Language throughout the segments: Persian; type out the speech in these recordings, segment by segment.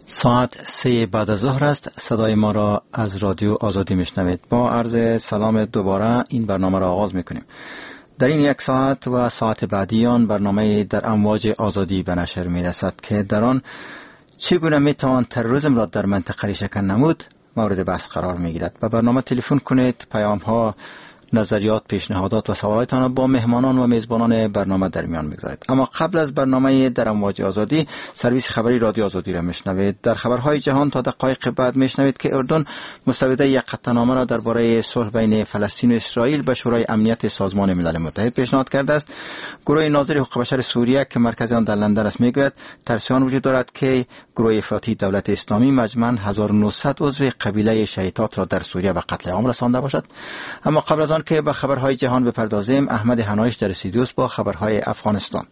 ساعت 3 بعد از ظهر است. صدای ما را از رادیو آزادی میشنوید. با عرض سلام دوباره این برنامه را آغاز میکنیم. در این یک ساعت و ساعت بعدی آن برنامه در امواج آزادی به نشر میرسد که در آن چگونه میتوان تروریسم را در منطقه ریشه‌کن نمود مورد بحث قرار میگیرد. به برنامه تلفن کنید، پیام ها، نظریات، پیشنهادات و سوالاتتان را با مهمانان و میزبانان برنامه در میان میگذارید. اما قبل از برنامه در امواج آزادی، سرویس خبری رادیو آزادی را میشنوید. در خبرهای جهان تا دقایق بعد میشنوید که اردن مستوده یک قطعنامه را درباره صلح بین فلسطین و اسرائیل به شورای امنیت سازمان ملل متحد پیشنهاد کرده است. گروه ناظر حقوق بشر سوریه که مرکز آن در لندن است میگوید ترسیان وجود دارد که گروه افراطی دولت اسلامی مجموعاً 1900 عضو قبیله شیطات را در سوریه به قتل عام رسانده باشد. اما قبل از آن که به خبرهای جهان بپردازیم، احمد حنایش در استودیو با خبرهای افغانستان.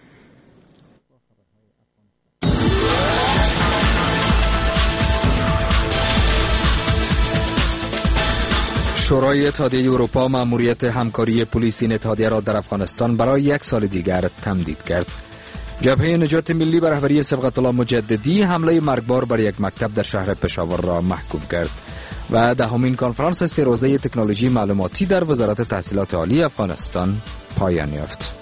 شورای اتحادیه اروپا مأموریت همکاری پلیس این اتحادیه را در افغانستان برای 1 سال دیگر تمدید کرد. جبهه نجات ملی به رهبری صبغت الله مجددی حمله مرگبار بر یک مکتب در شهر پشاور را محکوم کرد و 10مین کنفرانس 3 روزه تکنولوژی معلوماتی در وزارت تحصیلات عالی افغانستان پایان یافت.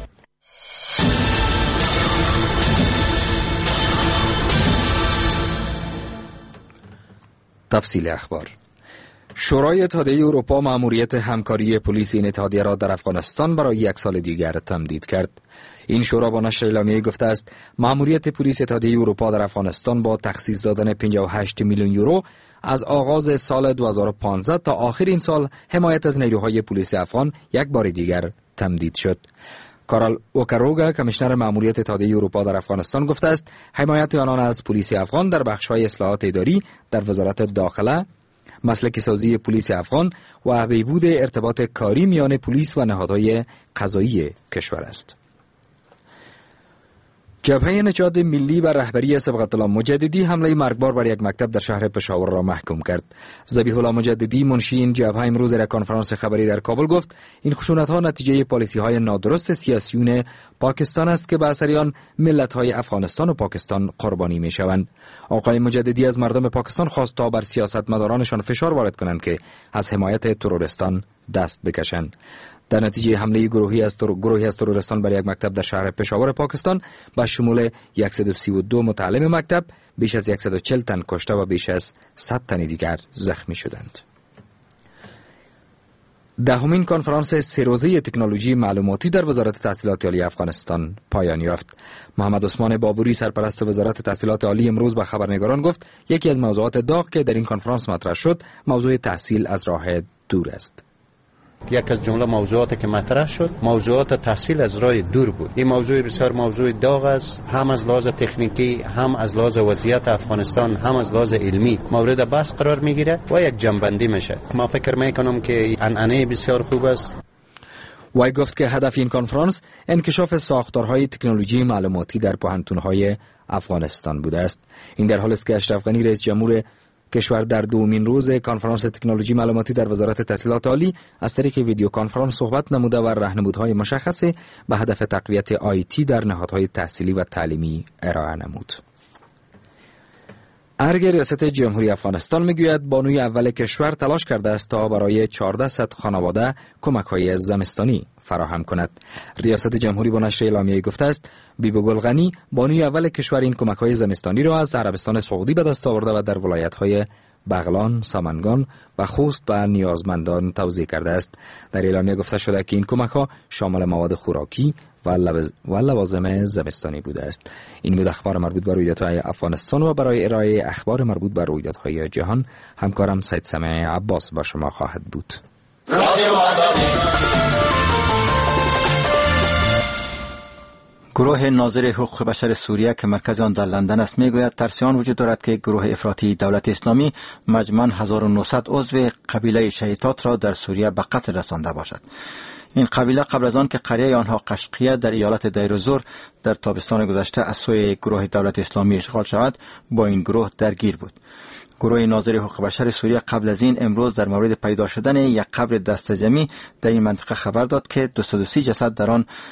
تفصیل اخبار. شورای اتحادیه اروپا مأموریت همکاری پلیس این اتحادیه را در افغانستان برای 1 سال دیگر تمدید کرد. این شورا با نشر اعلامیه گفته است مأموریت پلیس اتحادیه اروپا در افغانستان با تخصیص دادن 58 میلیون یورو از آغاز سال 2015 تا آخر این سال حمایت از نیروهای پلیس افغان یک بار دیگر تمدید شد. کارل اوکاروگا کمیشنر مأموریت اتحادیه اروپا در افغانستان گفته است حمایت آنان از پلیس افغان در بخش‌های اصلاحات اداری در وزارت داخله، مسلکی سازی پلیس افغان و بهبود ارتباط کاری میان پلیس و نهادهای قضایی کشور است. جبهه نجات ملی بر رهبری صبغت الله مجددی حمله مرگبار بر یک مکتب در شهر پشاور را محکوم کرد. ذبیح الله مجددی منشی این جبهه امروز در کنفرانس خبری در کابل گفت این خشونت‌ها نتیجه پالیسی‌های نادرست سیاسیون پاکستان است که به اثر آن ملت‌های افغانستان و پاکستان قربانی می‌شوند. آقای مجددی از مردم پاکستان خواست تا بر سیاستمدارانشان فشار وارد کنند که از حمایت ترورستان دست بکشند. در نتیجه حمله گروهی از ترورستان بر یک مکتب در شهر پشاور پاکستان با شمول 132 متعلم مکتب بیش از 140 تن کشته و بیش از 100 تن دیگر زخمی شدند. 10مین کنفرانس 3 روزه تکنولوژی معلوماتی در وزارت تحصیلات عالی افغانستان پایان یافت. محمد عثمان بابوری سرپرست وزارت تحصیلات عالی امروز به خبرنگاران گفت یکی از موضوعات داغ که در این کنفرانس مطرح شد موضوع تحصیل از راه دور است. یک از جمله موضوعاتی که مطرح شد موضوعات تحصیل از راه دور بود. این موضوع بسیار موضوع داغ است، هم از لحاظ تکنیکی، هم از لحاظ وضعیت افغانستان، هم از لحاظ علمی مورد بحث قرار میگیره و یک جنبندی میشه. ما فکر میکنم که عنعنه بسیار خوب است. وی گفت که هدف این کنفرانس انکشاف ساختارهای تکنولوژی معلوماتی در پوهنتون‌های افغانستان بوده است. این در حالی است که اشرف غنی رئیس جمهور کشور در 2مین روز کنفرانس تکنولوژی معلوماتی در وزارت تحصیلات عالی از طریق ویدیو کنفرانس صحبت نموده و راهنمودهای مشخصی به هدف تقویت آیتی در نهادهای تحصیلی و تعلیمی ارائه نمود. ارگ ریاست جمهوری افغانستان میگوید بانوی اول کشور تلاش کرده است تا برای 1400 خانواده کمک‌های زمستانی فراهم کند. ریاست جمهوری با نشر اعلامیه گفته است بیبی گل غنی بانوی اول کشور این کمک‌های زمستانی را از عربستان سعودی به دست آورده و در ولایت‌های بغلان، سامنگان و خوست به نیازمندان توزیع کرده است. در اعلامیه گفته شده که این کمک‌ها شامل مواد خوراکی و لوازم زمستانی بوده است. این بود اخبار مربوط به رویدادهای افغانستان و برای ارائه اخبار مربوط به رویدادهای جهان همکارم سید سمیع عباس با شما خواهد بود. گروه ناظر حقوق بشر سوریه که مرکز آن در لندن است میگوید ترسیان وجود دارد که گروه افراطی دولت اسلامی مجموعاً 1900 عضو قبیله شیطات را در سوریه به قتل رسانده باشد. این قبیله قبل از آن که قریه آنها قشقیه در ایالت دیر الزور در تابستان گذشته از سوی گروه دولت اسلامی اشغال شود با این گروه درگیر بود. گروه ناظر حقوق بشر سوریه قبل از این امروز در مورد پیدا شدن یک قبر دست جمعی در این منطقه خبر داد که 230 جسد در آن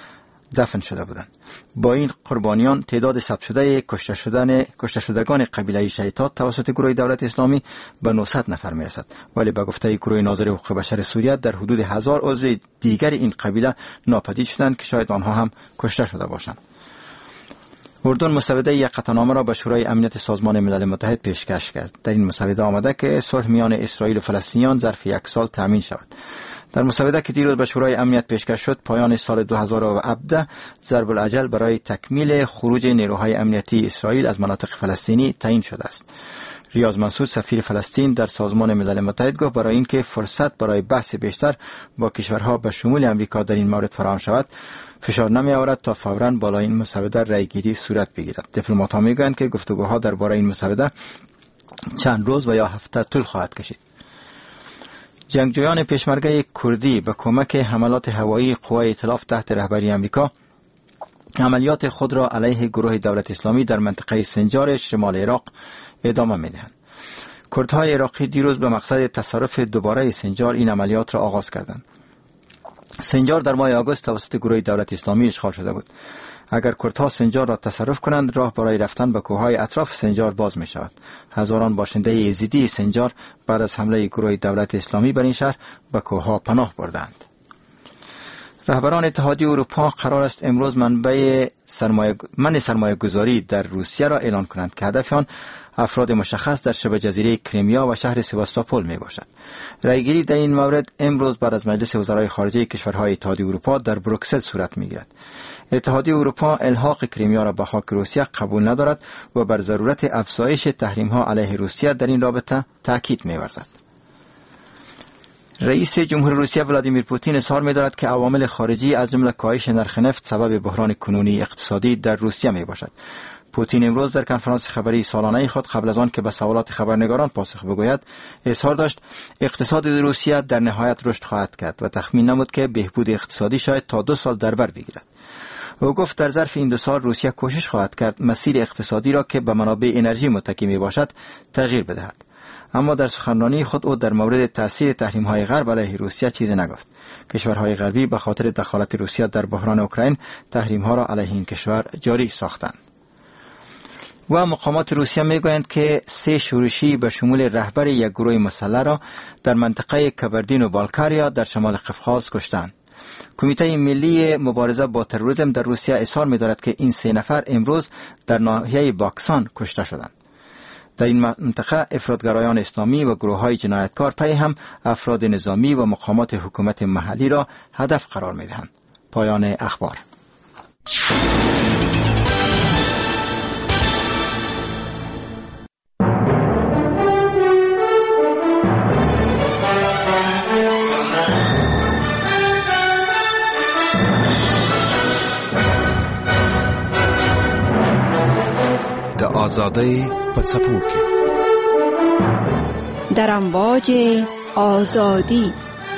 دفن شده بودند. با این قربانیان تعداد ثبت شده کشته شدگان قبیله شیطات توسط گروه دولت اسلامی به 900 نفر میرسد، ولی به گفته گروه ناظر حقوق بشر سوریه در حدود 1000 عضو دیگر این قبیله ناپدید شدند که شاید آنها هم کشته شده باشند. اردن مسوده یک قطعنامه را به شورای امنیت سازمان ملل متحد پیشکش کرد. در این مسوده آمده که صلح میان اسرائیل و فلسطینیان ظرف 1 سال تامین شود. در مسوده که دیروز به شورای امنیت پیشکش شد، پایان سال 2017 ضرب الاجل برای تکمیل خروج نیروهای امنیتی اسرائیل از مناطق فلسطینی تعیین شده است. ریاض منصور سفیر فلسطین در سازمان ملل متحد گفت برای اینکه فرصت برای بحث بیشتر با کشورها به شمول امریکا در این مورد فراهم شود، فشار نمی آورد تا فوراً بالا این مسوده رأیگیری صورت بگیرد. دیپلمات‌ها میگویند که گفتگوها درباره این مسوده چند روز و یا هفته طول خواهد کشید. جنگجویان پشمرگه کردی به کمک حملات هوایی قوای ائتلاف تحت رهبری امریکا عملیات خود را علیه گروه دولت اسلامی در منطقه سنجار شمال عراق ادامه می‌دهند. کردهای عراقی دیروز به مقصد تصرف دوباره سنجار این عملیات را آغاز کردند. سنجار در ماه آگوست توسط گروه دولت اسلامی اشغال شده بود. اگر کردها سنجار را تصرف کنند، راه برای رفتن به کوههای اطراف سنجار باز می شود. هزاران باشنده یزیدی سنجار بعد از حمله گروه دولت اسلامی بر این شهر به کوهها پناه بردند. رهبران اتحادیه اروپا قرار است امروز منع سرمایه گذاری در روسیه را اعلان کنند که هدف آن افراد مشخص در شبه جزیره کریمیا و شهر سواستوپول می باشد. رأیگیری در این مورد امروز بعد از مجلس وزرای خارجه کشورهای اتحادیه اروپا در بروکسل صورت می گیرد. اتحادیه اروپا الحاق کریمیا را به خاک روسیه قبول ندارد و بر ضرورت افزایش تحریم ها علیه روسیه در این رابطه تاکید می ورزد. رئیس جمهور روسیه ولادیمیر پوتین اظهار می‌دارد که عوامل خارجی از جمله کاهش نرخ نفت سبب بحران کنونی اقتصادی در روسیه میباشد. پوتین امروز در کنفرانس خبری سالانه خود قبل از آن که به سوالات خبرنگاران پاسخ بگوید اظهار داشت اقتصاد روسیه در نهایت رشد خواهد کرد و تخمین نمود که بهبود اقتصادی شاید تا 2 سال در بر بگیرد. او گفت در ظرف این 2 سال روسیه کوشش خواهد کرد مسیر اقتصادی را که به منابع انرژی متکی میباشد تغییر بدهد. اما در سخنرانی خود او در مورد تأثیر تحریم‌های غرب علیه روسیه چیزی نگفت. کشورهای غربی به خاطر دخالت روسیه در بحران اوکراین تحریم‌ها را علیه این کشور جاری ساختند. و مقامات روسیه میگویند که 3 شورشی به شمول رهبر یک گروه مسلح را در منطقه کبردین و بالکاریا در شمال قفقاز کشتند. کمیته ملی مبارزه با تروریسم در روسیه اظهار می‌دارد که این 3 نفر امروز در ناحیه باکسان کشته شدند. در این منطقه افراطگرایان اسلامی و گروه‌های جنایتکار پی هم افراد نظامی و مقامات حکومت محلی را هدف قرار می‌دهند. پایان اخبار. د آزادۍ په څپو کې در امواج آزادی.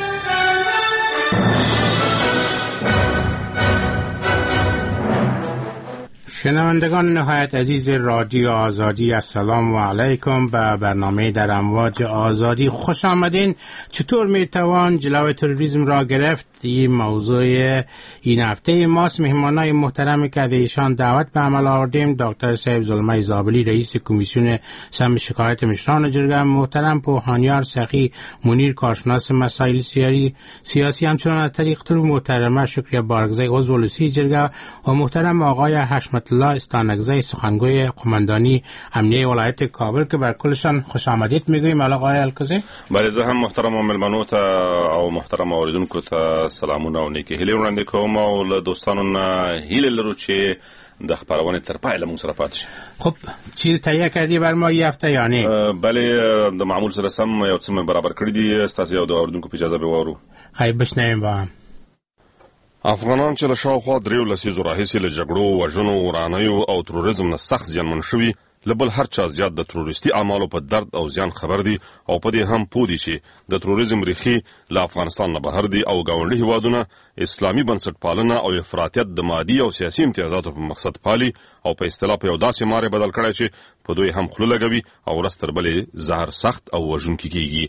شنوندگان نهایت عزیز رادیو آزادی، السلام علیکم. به برنامه در امواج آزادی خوش آمدین. چطور میتوان جلوی تروریسم را گرفت؟ این موضوع این هفته ماست. مهمانای محترمی که ایشان دعوت به عمل آوردیم: دکتر صاحب زلمه زابلی، رئیس کمیسیون سم شکایت مشران جرگه، محترم پوهانیار سخی منیر، کارشناس مسائل سیاسی، همچنان از طریق طور محترمه شکریه بارگزی، عضو ولسی جرگه، و محترم آقای حشمت الله استانگزی، سخنگوی قماندانی امنیه ولایت کابل که بر کلشان خوش آمدید میگویم. آقای الکوزی. بله، زه هم محترم ملمنو ته او محترم اوریدونکو ته سلامونه او نیکی هیلې وړاندې کوم او له دوستانو نه هیله لرو چې د خبرونه تر پایه له موږ سره پاتې شي. خب چیز تهیه کردی بر ما یه هفته یا نه؟ بله، د معمول سره سم یو څه برابر کړی دي. ستاسو یو د اوریدونکو په اجازه به وورو. خیر بشنویم با هم. افغانان چې له شاوخوا 3 لسیزو راهیسې له جګړو، وژنو، ورانیو او تروریزم نه سخت زیانمن شوي، له بل هر چا زیات د تروریستي اعمالو په درد او زیان خبر دي او په دې هم پوه دي چې د تروریزم ریښې له افغانستان نه بهر دي او ګاونډي هیوادونه اسلامي بنسټپالنه او افراطیت د مادي او سیاسي امتیازاتو په مقصد پالي او په اصطلاح په یو داسې مارې بدل کړی چې په دوی هم خوله لګوي او ورځ تر بلې زهر سخت او وژونکی کیږي.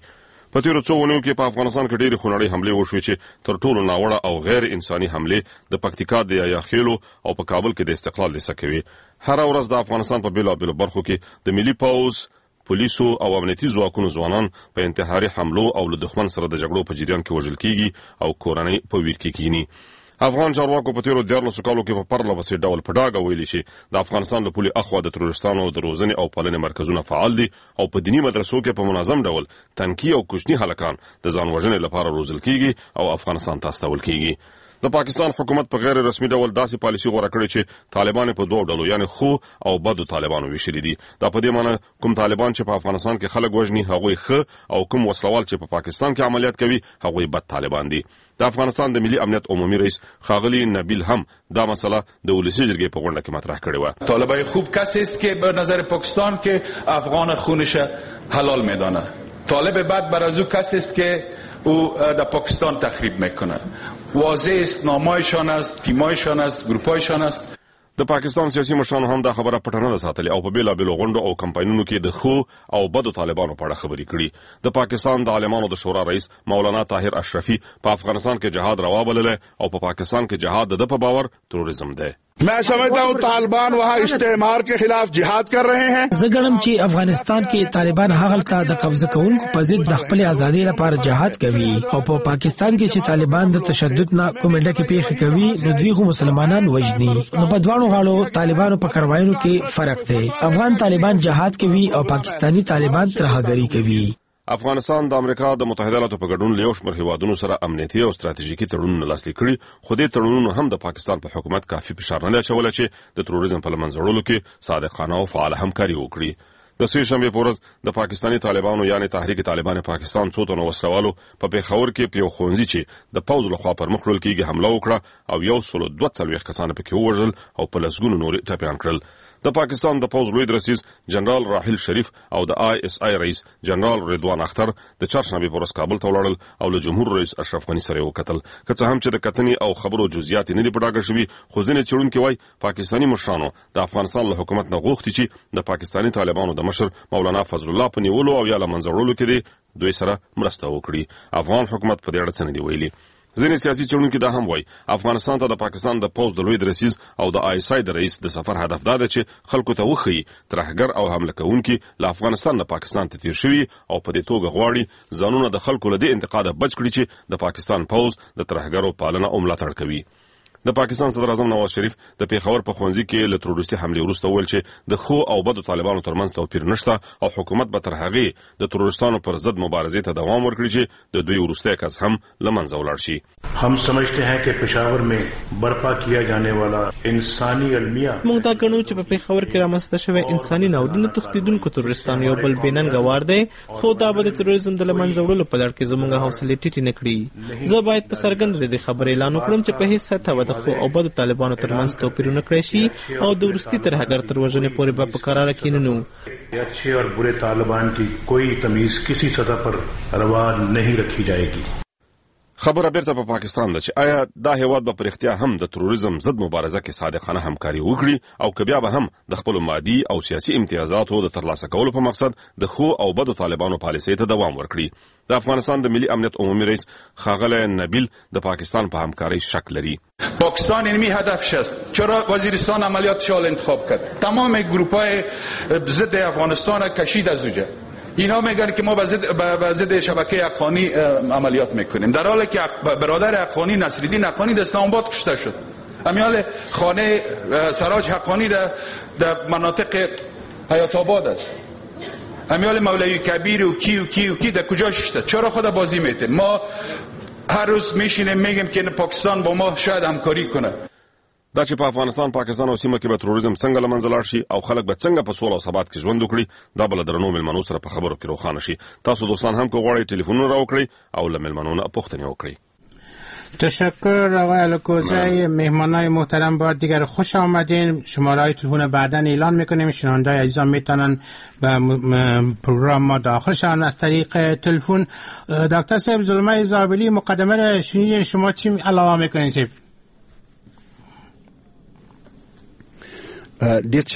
په تیرو څو ونیو کې په افغانستان کې ډېرې خونړۍ حملې وشوې چې تر ټولو ناوړه او غیر انساني حملې د پکتیکا د یاخیلو او په کابل کې د استقلال لیسه کوي. هر ورځ د افغانستان په بیلابیلو برخو کې د ملي پوځ، پولیسو او امنیتي ځواکونو ځوانان په انتحاري حملو او له دښمن سره د جګړو په جریان کې وژل کیږي او کورنۍ په ویر کې کینی. افغان چارواکو په تیرو 14 کالو کې په پرله پسې ډول په ډاګه ویلي چې د افغانستان له پولې اخوا د تروریستانو د روزنې او پالنې مرکزونه فعال دي او په دینی مدرسو کې په منظم ډول تنکي او کوچني هلکان د ځان وژنې لپاره روزل کیږي او افغانستان ته استول کیږي. د پاکستان حکومت په غیر رسمي ډول داسې پالیسي غوړه کړې چې طالبان په دوه ډلو یعنی خو او بدو طالبانو ویشلي دي. دا په دې معنی کوم طالبان چې په افغانستان کې خلک وژني هغوی ښه او کوم وسلوال چې په پاکستان کې عملیات کوي هغوی بد طالبان دي. د افغانستان د ملي امنیت عمومي رئیس خاغلی نبیل هم دا مسئله د ولسی جرګې په غونډه کې مطرح کړې و. طالبای خوب کسی است که به نظر پاکستان که افغان خونش حلال میدانه. طالب بد بر از او کسی است که او در پاکستان تخریب میکنه. واضح است نامایشان است، تیمایشان است، گروپایشان است. د پاکستان سیاسي مشرانو هم دا خبره پټه نه ساتلې او په بیلابیلو غونډو او کمپاینونو کې د خو او بدو طالبانو په اړه خبرې کړي. د پاکستان د عالمانو د شورا رئیس مولانا طاهر اشرفي په افغانستان کې جهاد روا بلله او په پاکستان کې جهاد د په باور تروریزم ده. मैं समझता हूँ तालिबान वहाँ इस्तेमार के खिलाफ जिहाद कर रहे हैं. زګړم چې افغانستان کې طالبان هغلته د قبضه کوونکو په ضد د خپل ازادي لپاره جهاد کوي او په پاکستان کې چې طالبان د تشدد نه کومه ډکه پیښه کوي نو دوی مسلمانان وژني. نو په دوانو غاړو طالبانو په کاروایونو کې فرق دی. افغان طالبان جهاد کوي او پاکستانی طالبان ترهګری کوي. افغانستان د امریکا د متحده ایالاتو په ګډون له یو شمېر هیوادونو سره امنیتي او ستراتیژیکي تړونونه لاسلیک کړي، خو دې تړونونو هم د پاکستان په حکومت کافي فشار نه اچولی چې د تروریزم په له منځه وړلو کې صادقانه او فعاله همکاري وکړي. د سه شنبې په ورځ د پاکستاني طالبانو یعنی تحریک طالبان پاکستان څو تنو وسلوالو په پیښور کې په یو ښوونځي چې د پوځ لخوا پر مخ وړل کېږي حمله وکړه او 142 کسان پکې ووژل او په لسګونو نور ټپیان کړل. د پاکستان د پوځ لوی درسیز جنرال راحیل شریف او د ISI رئیس جنرال رضوان اختر د چهارشنبې په ورځ کابل ته ولاړل او له جمهور رئیس اشرف غنی سره وکتل. که څه هم چې د کتنې او خبرو جزئیات نه دي په ډاګه شوي، خو ځینې څېړونکي وایي پاکستاني مشرانو د افغانستان له حکومت نه غوښتي چې د پاکستاني طالبانو د مشر مولانا فضل الله په نیولو او یا له منځه وړلو کې دوی سره مرسته وکړي. افغان حکومت په دې اړه څه نه دی ویلي. ځینې سیاسي څېړونکي دا هم وایي افغانستان ته د پاکستان د پوځ د لوی درسیز او د ISI د رئیس د سفر هدف دا ده چې خلکو ته وښیي ترهګر او حمله کوونکي له افغانستان نه پاکستان ته تیر شوي او په دې توګه غواړي ځانونه د خلکو له دې انتقاده بچ کړي چې د پاکستان پوځ د ترهګرو پالنه او ملاتړ کوي. د پاکستان صدر اعظم نواز شریف د پیښور په ښوونځي کې له تروریستي حملې وروسته وویل چې د خو او بدو طالبانو ترمنځ توپیر نشته او حکومت به تر هغې د تروریستانو پر ضد مبارزې ته دوام ورکړي چې د دوی وروستی کس هم له منځه ولاړ شي. हम समझते हैं कि पेशावर में बर्पा किया जाने वाला इंसानी अलमिया موږ دا ګڼو چې په پیښور کې رامنځته شوی انساني ناورین تښتیدونکو تروریستانو یو بل بېننګه دی، خو دا به د تروریزم د له منځه وړلو په لړ کې زموږ حوصلې ټیټې نه کړي. زه باید په څرګنده د دې خبرې اعلان وکړم چې په هېڅ سطحه به د خو او بدو طالبانو ترمنځ توپیرونه کړی شي او د وروستي ترهګر تر وژنې پورې به په قراره کښېننو. अच्छे और बुरे तालिबान की कोई तमीज किसी सतह पर रवा नहीं रखी जाएगी. خبره بیرته په پاکستان ده چې آیا دا هیواد به پر اختیار هم د تروریزم ضد مبارزه کې صادقانه همکاري وکړي او که بیا به هم د خپل مادي او سیاسي امتیازاتو د ترلاسه کولو په مقصد د خو او بدو طالبانو پالیسۍ ته دوام ورکړي. د افغانستان د ملي امنیت عمومي رئیس خاغلی نبیل د پاکستان په همکارۍ شک لري. پاکستان اینمی هدفش است. چرا وزیرستان عملیات شال انتخاب کرد؟ تمام گروپ‌های ضد افغانستان کشید از اونجا. اینا میگن که ما به ضد شبکه اقوانی عملیات میکنیم، در حالی که برادر اقوانی نصرالدین اقوانی در اسلام آباد کشته شد. امیال خانه سراج حقانی در مناطق حیات آباد است. امیال مولوی کبیر و کی در کجا شده؟ چرا خود بازی میته؟ ما هر روز میشینیم میگیم که پاکستان با ما شاید همکاری کنه. دا چې په افغانستان، پاکستان او سیمه کې به تروریزم څنګه له منځه لاړ شي او خلک به څنګه په سوله او ثبات کې ژوند وکړي، دا به له درنو مېلمنو سره په خبرو کې روښانه شي. تاسو دوستان هم که غواړئ ټلیفونونه راوکړئ او له مېلمنو نه پوښتنې وکړئ. تشکر آقای الکوزی. مهمانای محترم بار دیگر خوش آمدین. شماره‌های تلفن بعداً اعلان میکنیم، شنونده‌های عزیزان میتونن به پروگرام ما داخل شوند از طریق تلفن. دکتر صاحب زلمه زابلی مقدمه را شنیدین، شما چی علاوه میکنین صاحب؟ ډیر تشکر.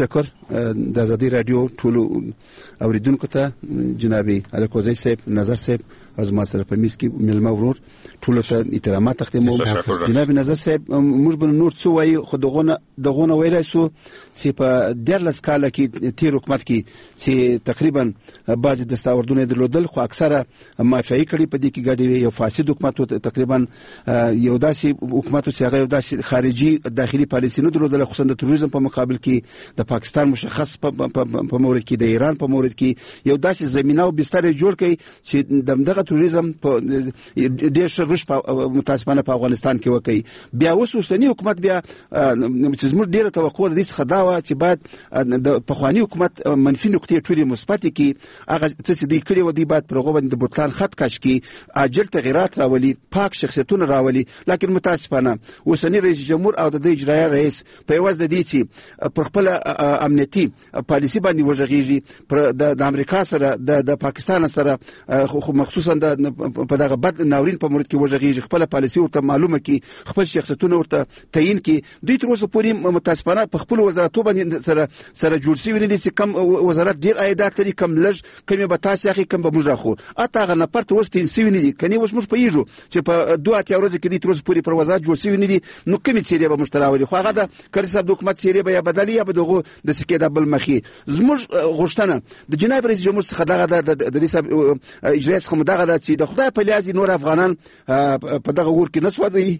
د ازادي رادیو ټولو اوریدونکو ته جناب الکوزی صاحب، نظر صاحب او زما سره په میز کې ملما ورور ټولو ته احترامات تقدیموم. جناب نظر صاحب موږ به نور څه وایو، خو دغونه ویلای سو چې په 14 کال کې تیر حکومت کې چې تقریبا بعض دستاوردونه درلودل، خو اکثره مافیایي کړي په دې کې ګډي یو فاسد حکومت تقریبا یو داسې حکومت چې هغه یو داسې خارجي داخلي پالیسي نه درلودل، خصوصا د تروریزم په مقابل کې د پاکستان مشخص په مورد کې د ایران په مورد کې یو داسې زمينه او بستر جوړ کړي چې دغه تروریزم په ډېر شرش متاسفانه په افغانستان کې وکړي. بیا اوسنی حکومت بیا چې زموږ ډېره توقع د دې څخه دا و چې باید د پخوانی حکومت منفي نقطې ټولې مثبت کړي، هغه چې دوی کړي و دوی باید پر هغه باندې د بوتلان خط کش کړي، عاجل تغیرات راولي، پاک شخصیتونه راولي. لکه متاسفانه اوسنی رئیس جمهور او د اجرایه رئیس په عوض د دې چې پر خپل امنیتي پالیسي باندې وژغېږي، د امریکا سره د پاکستان سره خو مخصوصا په دغه بد ناورین په مورد کې وژغېږي، خپل پالیسي ورته معلومه کی، خپل شخصیتونه ورته تعیین کی. دوی تر اوسه پورې متاسفانه په خپل وزارتو باندې سره جوړ شوی نه دي چې کم وزارت ډیر عایدات لري، کم لږ، کم به تاسو اخی، کم به موږ اخو. اته هغه نفر تر اوسه تنسوي نه دي، کني اوس موږ پېژو چې په 2 ورځې کې دي تر اوسه پورې پر وزارت جوړ شوی نه دي. نو کومې چیرې به مشتراوري، خو هغه د کړي صاحب د حکومت چیرې به یا بدلی یا به دغه د سکه د بل مخې. زموږ غوښتنه د جناب رئیس جمهور څخه دغه د رئیس اجرایي څخه دغه چې د خدای په لیاز نور افغانان په دغه ور کې نسوځي.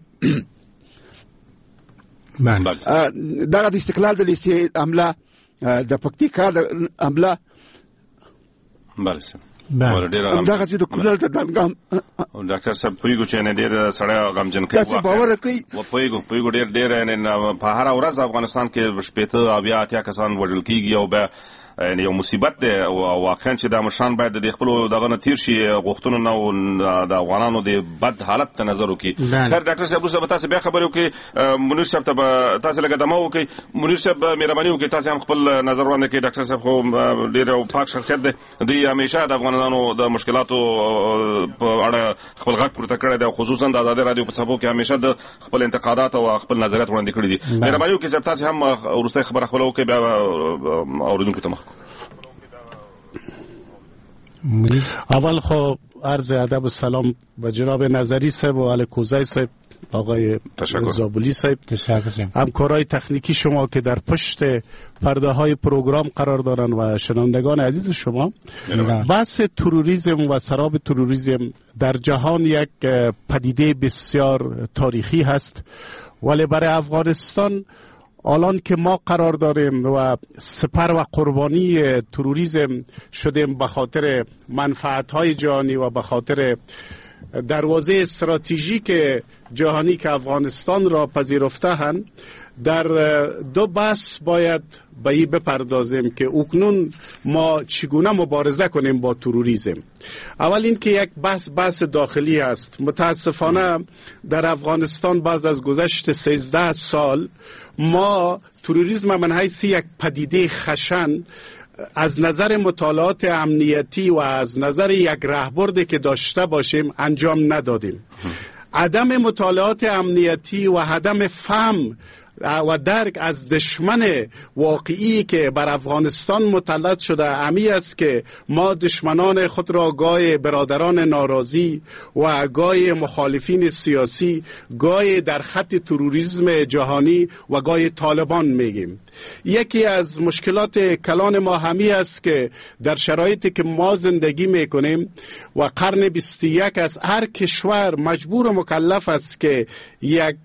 دغه د استقلال د لیسې عمله د پکتیکا د عمله دغه چې د کولر د دنګام ډاکټر صاحب پویګو چې نه ډېر سړی غمجن کوي، تاسو باور کوي پویګو ډېر نه په هر ورځ افغانستان کې شپېته او بیا اتیا کسان وژل کیږي او به یو مصیبت ده او واقعا چې د مشان باید د خپل دغه نتیر شي غوښتنو نه د افغانانو د بد حالت ته نظر وکړي. خیر ډاکټر صاحب اوس به تاسو بیا خبرې وکړي، منیر صاحب ته تاسو لګا دمو وکړي. منیر صاحب مهرباني وکړئ تاسو هم خپل نظر وړاندې کړئ. ډاکټر صاحب خو ډېر پاک شخصیت دی، دوی همیشه د افغانانو د مشکلاتو په اړه خپل غږ پورته کړی دی، خصوصا د آزادي رادیو په څپو کې همیشه د خپل انتقادات او خپل نظریات وړاندې کړي دي. مهرباني وکړئ تاسو هم ورسته خبره خپل وکړئ، بیا اوریدونکو ته اول خب عرض ادب و سلام به جناب نظری صاحب و الکوزی صاحب، آقای زابلی صاحب، همکارای تکنیکی شما که در پشت پرده های پروگرام قرار دارن و شنوندگان عزیز شما. بحث تروریسم و سراب تروریسم در جهان یک پدیده بسیار تاریخی هست، ولی برای افغانستان الان که ما قرار داریم و سپر و قربانی تروریسم شدیم به خاطر منفعت‌های جهانی و به خاطر دروازه استراتژیک جهانی که افغانستان را پذیرفته‌اند، در دو بحث باید به این بپردازیم که اکنون ما چگونه مبارزه کنیم با تروریسم. اول این که یک بحث داخلی است. متاسفانه در افغانستان بعد از گذشت 13 سال ما تروریسم من حیث یک پدیده خشن از نظر مطالعات امنیتی و از نظر یک راهبردی که داشته باشیم انجام ندادیم. عدم مطالعات امنیتی و عدم فهم و درک از دشمن واقعی که بر افغانستان مسلط شده امی است که ما دشمنان خود را گاه برادران ناراضی و گاه مخالفین سیاسی، گاه در خط تروریسم جهانی و گاه طالبان میگیم. یکی از مشکلات کلان ما همی است که در شرایطی که ما زندگی میکنیم و قرن 21 از هر کشور مجبور و مکلف است که یک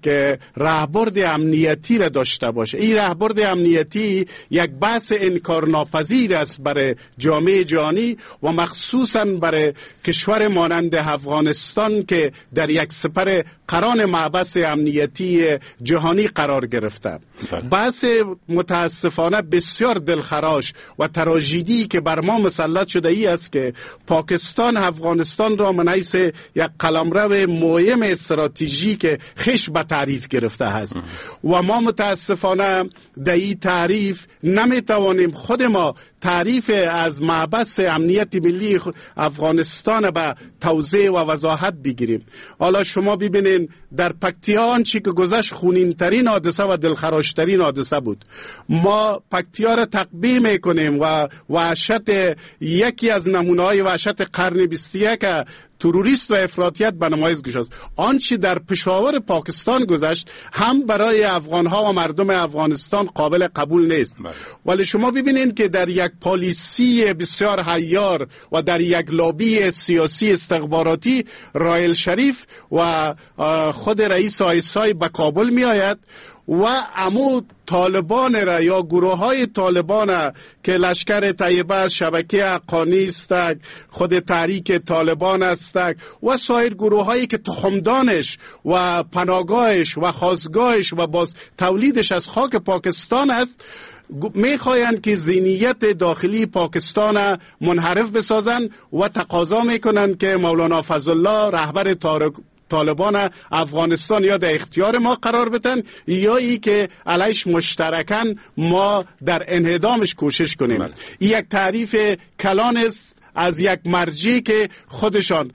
راهبرد امنیتی را داشته باشه. این راهبرد امنیتی یک بحث انکارناپذیر است برای جامعه جهانی و مخصوصا برای کشور مانند افغانستان که در یک سپر قران محبس امنیتی جهانی قرار گرفته. بحث متاسفانه بسیار دلخراش و تراژدی که بر ما مسلط شده ای است که پاکستان افغانستان را من حیث یک قلمرو مهم استراتژیک خش به تعریف گرفته است و ما متاسفانه در این تعریف نمیتوانیم خود ما تعریف از محبس امنیت ملی افغانستان به توضیح و وضاحت بگیریم. حالا شما ببینین در پکتیا آنچه که گذشت خونین ترین حادثه و دلخراش ترین حادثه بود. ما پکتیا را تقبیح میکنیم و وحشت یکی از نمونه های وحشت قرن 21 تروریست و افراطیت به نمایش گذاشت. آنچه در پشاور پاکستان گذشت هم برای افغانها و مردم افغانستان قابل قبول نیست. ولی شما ببینید که در یک پالیسی بسیار عیار و در یک لابی سیاسی استخباراتی رائل شریف و خود رئیس آیسای به کابل می آید و امو طالبان را یا گروه های طالبان که لشکر طیبه، شبکه حقانی است، خود تحریک طالبان است و سایر گروه هایی که تخمدانش و پناهگاهش و خاصگاهش و باز تولیدش از خاک پاکستان است، میخواهند که ذهنیت داخلی پاکستان منحرف بسازند و تقاضا میکنند که مولانا فضلالله رهبر طالبان افغانستان یا در اختیار ما قرار بدن یا ای که علیش مشترکاً ما در انهدامش کوشش کنیم. یک تعریف کلان است از یک مرجعی که خودشان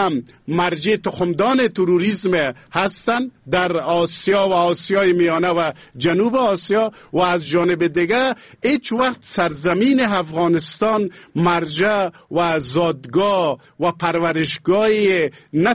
مرجع تخمدان تروریسم هستند در آسیا و آسیای میانه و جنوب آسیا و از جانب دیگه هیچ وقت سرزمین افغانستان مرجع و زادگاه و پرورشگاه نه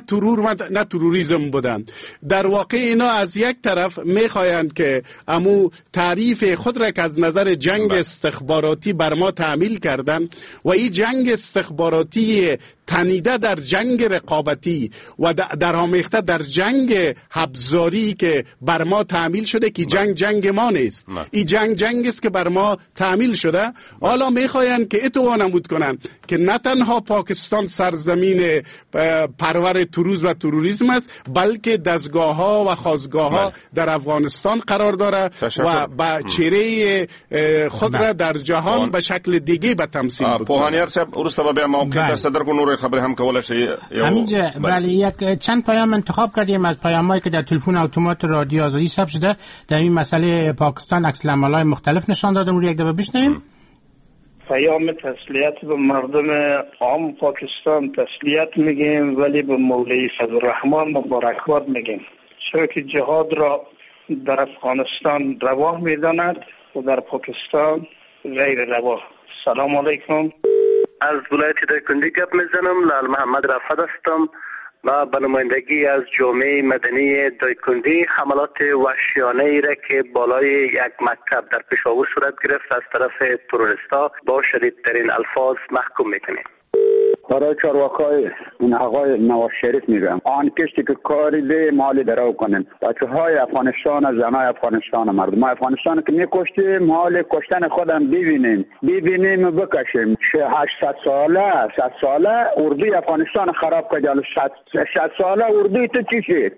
تروریسم بودند. در واقع اینا از یک طرف میخواهند که امو تعریف خود را که از نظر جنگ استخباراتی بر ما تعمیل کردن و این جنگ استخباراتی تنیده در جنگ رقابتی و در آمیخته در جنگ حبزاری که بر ما تعمیل شده که جنگ ما نیست. این جنگ است که بر ما تعمیل شده. حالا میخواین که اتو نمود کنن که نه تنها پاکستان سرزمین پرور تروریسم و تروریسم است بلکه دستگاه ها و خاصگاه ها در افغانستان قرار داره و با چهره خود را در جهان به شکل دیگه به تمثیل بگذاره. پوهانیار صاحب ورسته به موقع صدر کو نور خبر هم کوله شي همینجا. بله یک چند پیام انتخاب کردیم از پیامایی که در تلفن اتومات رادیو آزادی ثبت شده در این مسئله پاکستان عکس العمل‌های مختلف نشان دادم. روی یک دفعه بشنویم. پیام تسلیت به مردم عام پاکستان تسلیت میگیم ولی به مولوی فضلالرحمن مبارکباد میگیم چرا که جهاد را در افغانستان روا میداند و در پاکستان غیر روا. سلام علیکم. از ولایت دایکنډي گپ میزنم. لال محمد رفعت هستم و به نمایندگی از جامعه مدنی دایکنډي حملات وحشیانه ای را که بالای یک مکتب در پشاور صورت گرفت از طرف تروریستا با شدیدترین الفاظ محکوم میکنیم. برای چارواکای این آقای نواز شریف میگم آن کشتی که کاری ده مالی درو کنن بچه های افغانستان زنای افغانستان مردم افغانستان که میکشتیم حال کشتن خودم ببینیم و بکشیم. 800 ساله اردوی افغانستان خراب کرد. 600 ساله اردوی تو چی شد؟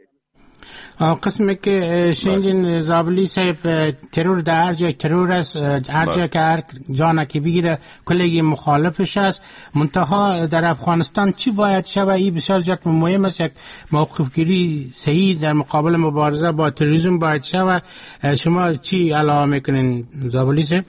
قسمی که شنیدین زابلی صاحب ترور در هر جای ترور است، هر جای که هر جانا که بگیره کلی مخالفش است. منتها در افغانستان چی باید شود؟ این بسیار جات مهم است. یک موقف گیری صحیح در مقابل مبارزه با تروریسم باید شود. شما چی علاوه میکنین زابلی صاحب؟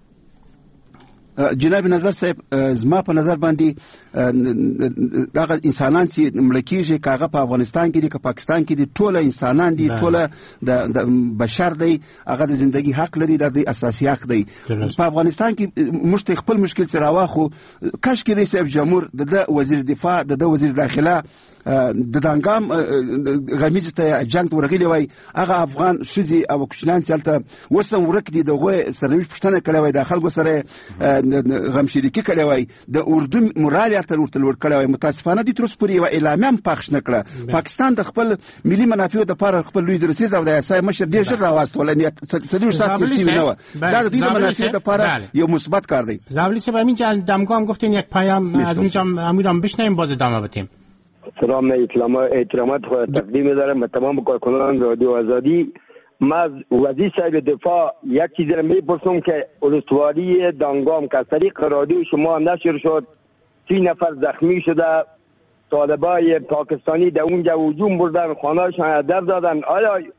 جناب نظر صاحب زما په نظر باندې دغه انسانان چې ملکیږي کاغه په افغانستان کې دي که پاکستان کې دي ټول انسانان دي ټول د بشر دی هغه د ژوندۍ حق لري د اساسي حق دی. په افغانستان کې موږ خپل مشکل سره واخو کاش کې رئیس جمهور د وزیر دفاع د وزیر داخله د دانګام غمیز ته جنگ ورغلی وای هغه افغان شذي او کوچنان چلته وسم ورک دي دغه سرویس پښتنه کړي وای د خلکو سره غم شریکی کړي وای د اردو مورال تر ورته ور کړي وای. متاسفانه د تروس پوری و اعلامي پخښ نکړه. پاکستان د خپل ملي منافع د لپاره خپل لوی درسیز او د اسای مشر ډیر ژر راوستول نه څلور ساعت ترسیم نه و دا د دې منافع د لپاره یو مثبت کار دی. زابلی صاحب همین دمگام گفتین یک پیام از اینجا امیرم بشنیم باز ادامه بدیم. سلام احترامات تقدیم دارم به تمام کارکنان رادیو آزادی. من از وزیر صاحب دفاع یک چیزی را میپرسم که استواری دانگام که از طریق رادیو شما نشر شد 30 نفر زخمی شده، طالبای پاکستانی در اونجا هجوم بردن، خانه‌شان در دادن. آیا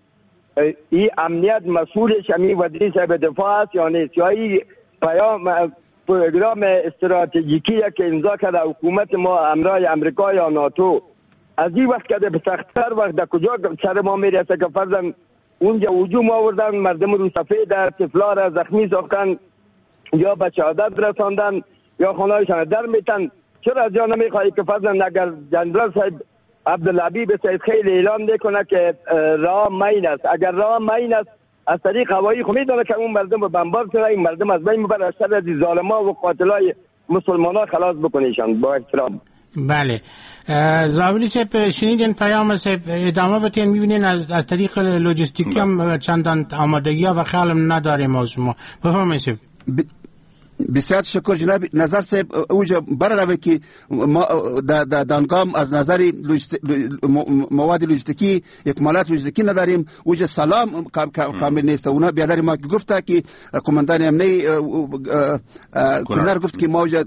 این امنیت مسئولش همین وزیر صاحب دفاع است یا نیست، یا این پیام پروگرام استراتژیکی که امضا کرده حکومت ما همراه امریکا یا ناتو از این وقت که به سخت‌تر وقت در کجا سر ما میرسه که فرضاً اونجا هجوم آوردن، مردم رو سفید طفلا را زخمی ساختن یا به شهادت رساندن یا خانه‌هایشان در میتن. چرا از جا نمیخواهی که فرضاً اگر جنرال صاحب عبدالحبیب سید خیل اعلام میکنه که راه مین است، اگر راه مین است از طریق هوایی خو میدونه که اون مردم رو بمبارد کنه، این مردم از بین میبره، از شر از ظالما و قاتلای مسلمانا خلاص بکنیشان. با احترام. بله زابلی صاحب شنیدین پیام صاحب، ادامه بتین. میبینین از طریق لوجستیکی هم چندان آمادگی ها و خیالم نداریم از شما. بفرمایید صاحب. بسیار شکر جناب نظر صاحب. اوجا برای که دانگام از نظر مواد لوجستیکی اکمالات لوجستیکی نداریم. اوجا سلام کامل نیست. اونا بیادر ما گفته که کماندان امنی کلنر گفت که ما اوجا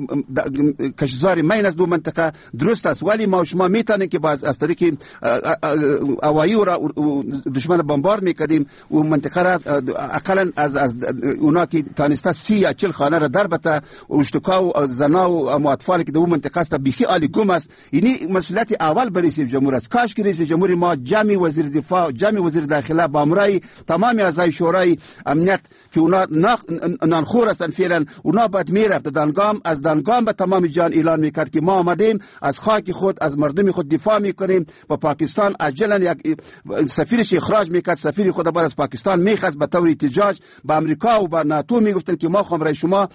کشزاری مین از دو منطقه درست است، ولی ما شما میتونیم که باز از طریق هوایی و دشمن بمبارد میکردیم و منطقه را اقلا از اونا که تانسته 30 یا 40 خانه را در بته اشتکا و زنا و اطفال که در اون منطقه است بیخی عالی گم است. اینی مسئولیت اول بر رئیس جمهور است. کاش که رئیس جمهور ما جمعی وزیر دفاع، جمعی وزیر داخله با امرای تمام اعضای شورای امنیت که اونا نانخور هستند فعلا، اونا باید میرفت دانگام، از دانگام به تمام جان اعلان میکرد که ما آمدیم از خاک خود از مردم خود دفاع میکنیم. با پاکستان عاجلا یک سفیرش اخراج میکرد، سفیر خود بعد از پاکستان میخواست به طور احتجاج با امریکا و با ناتو میگفتن که ما خمره شما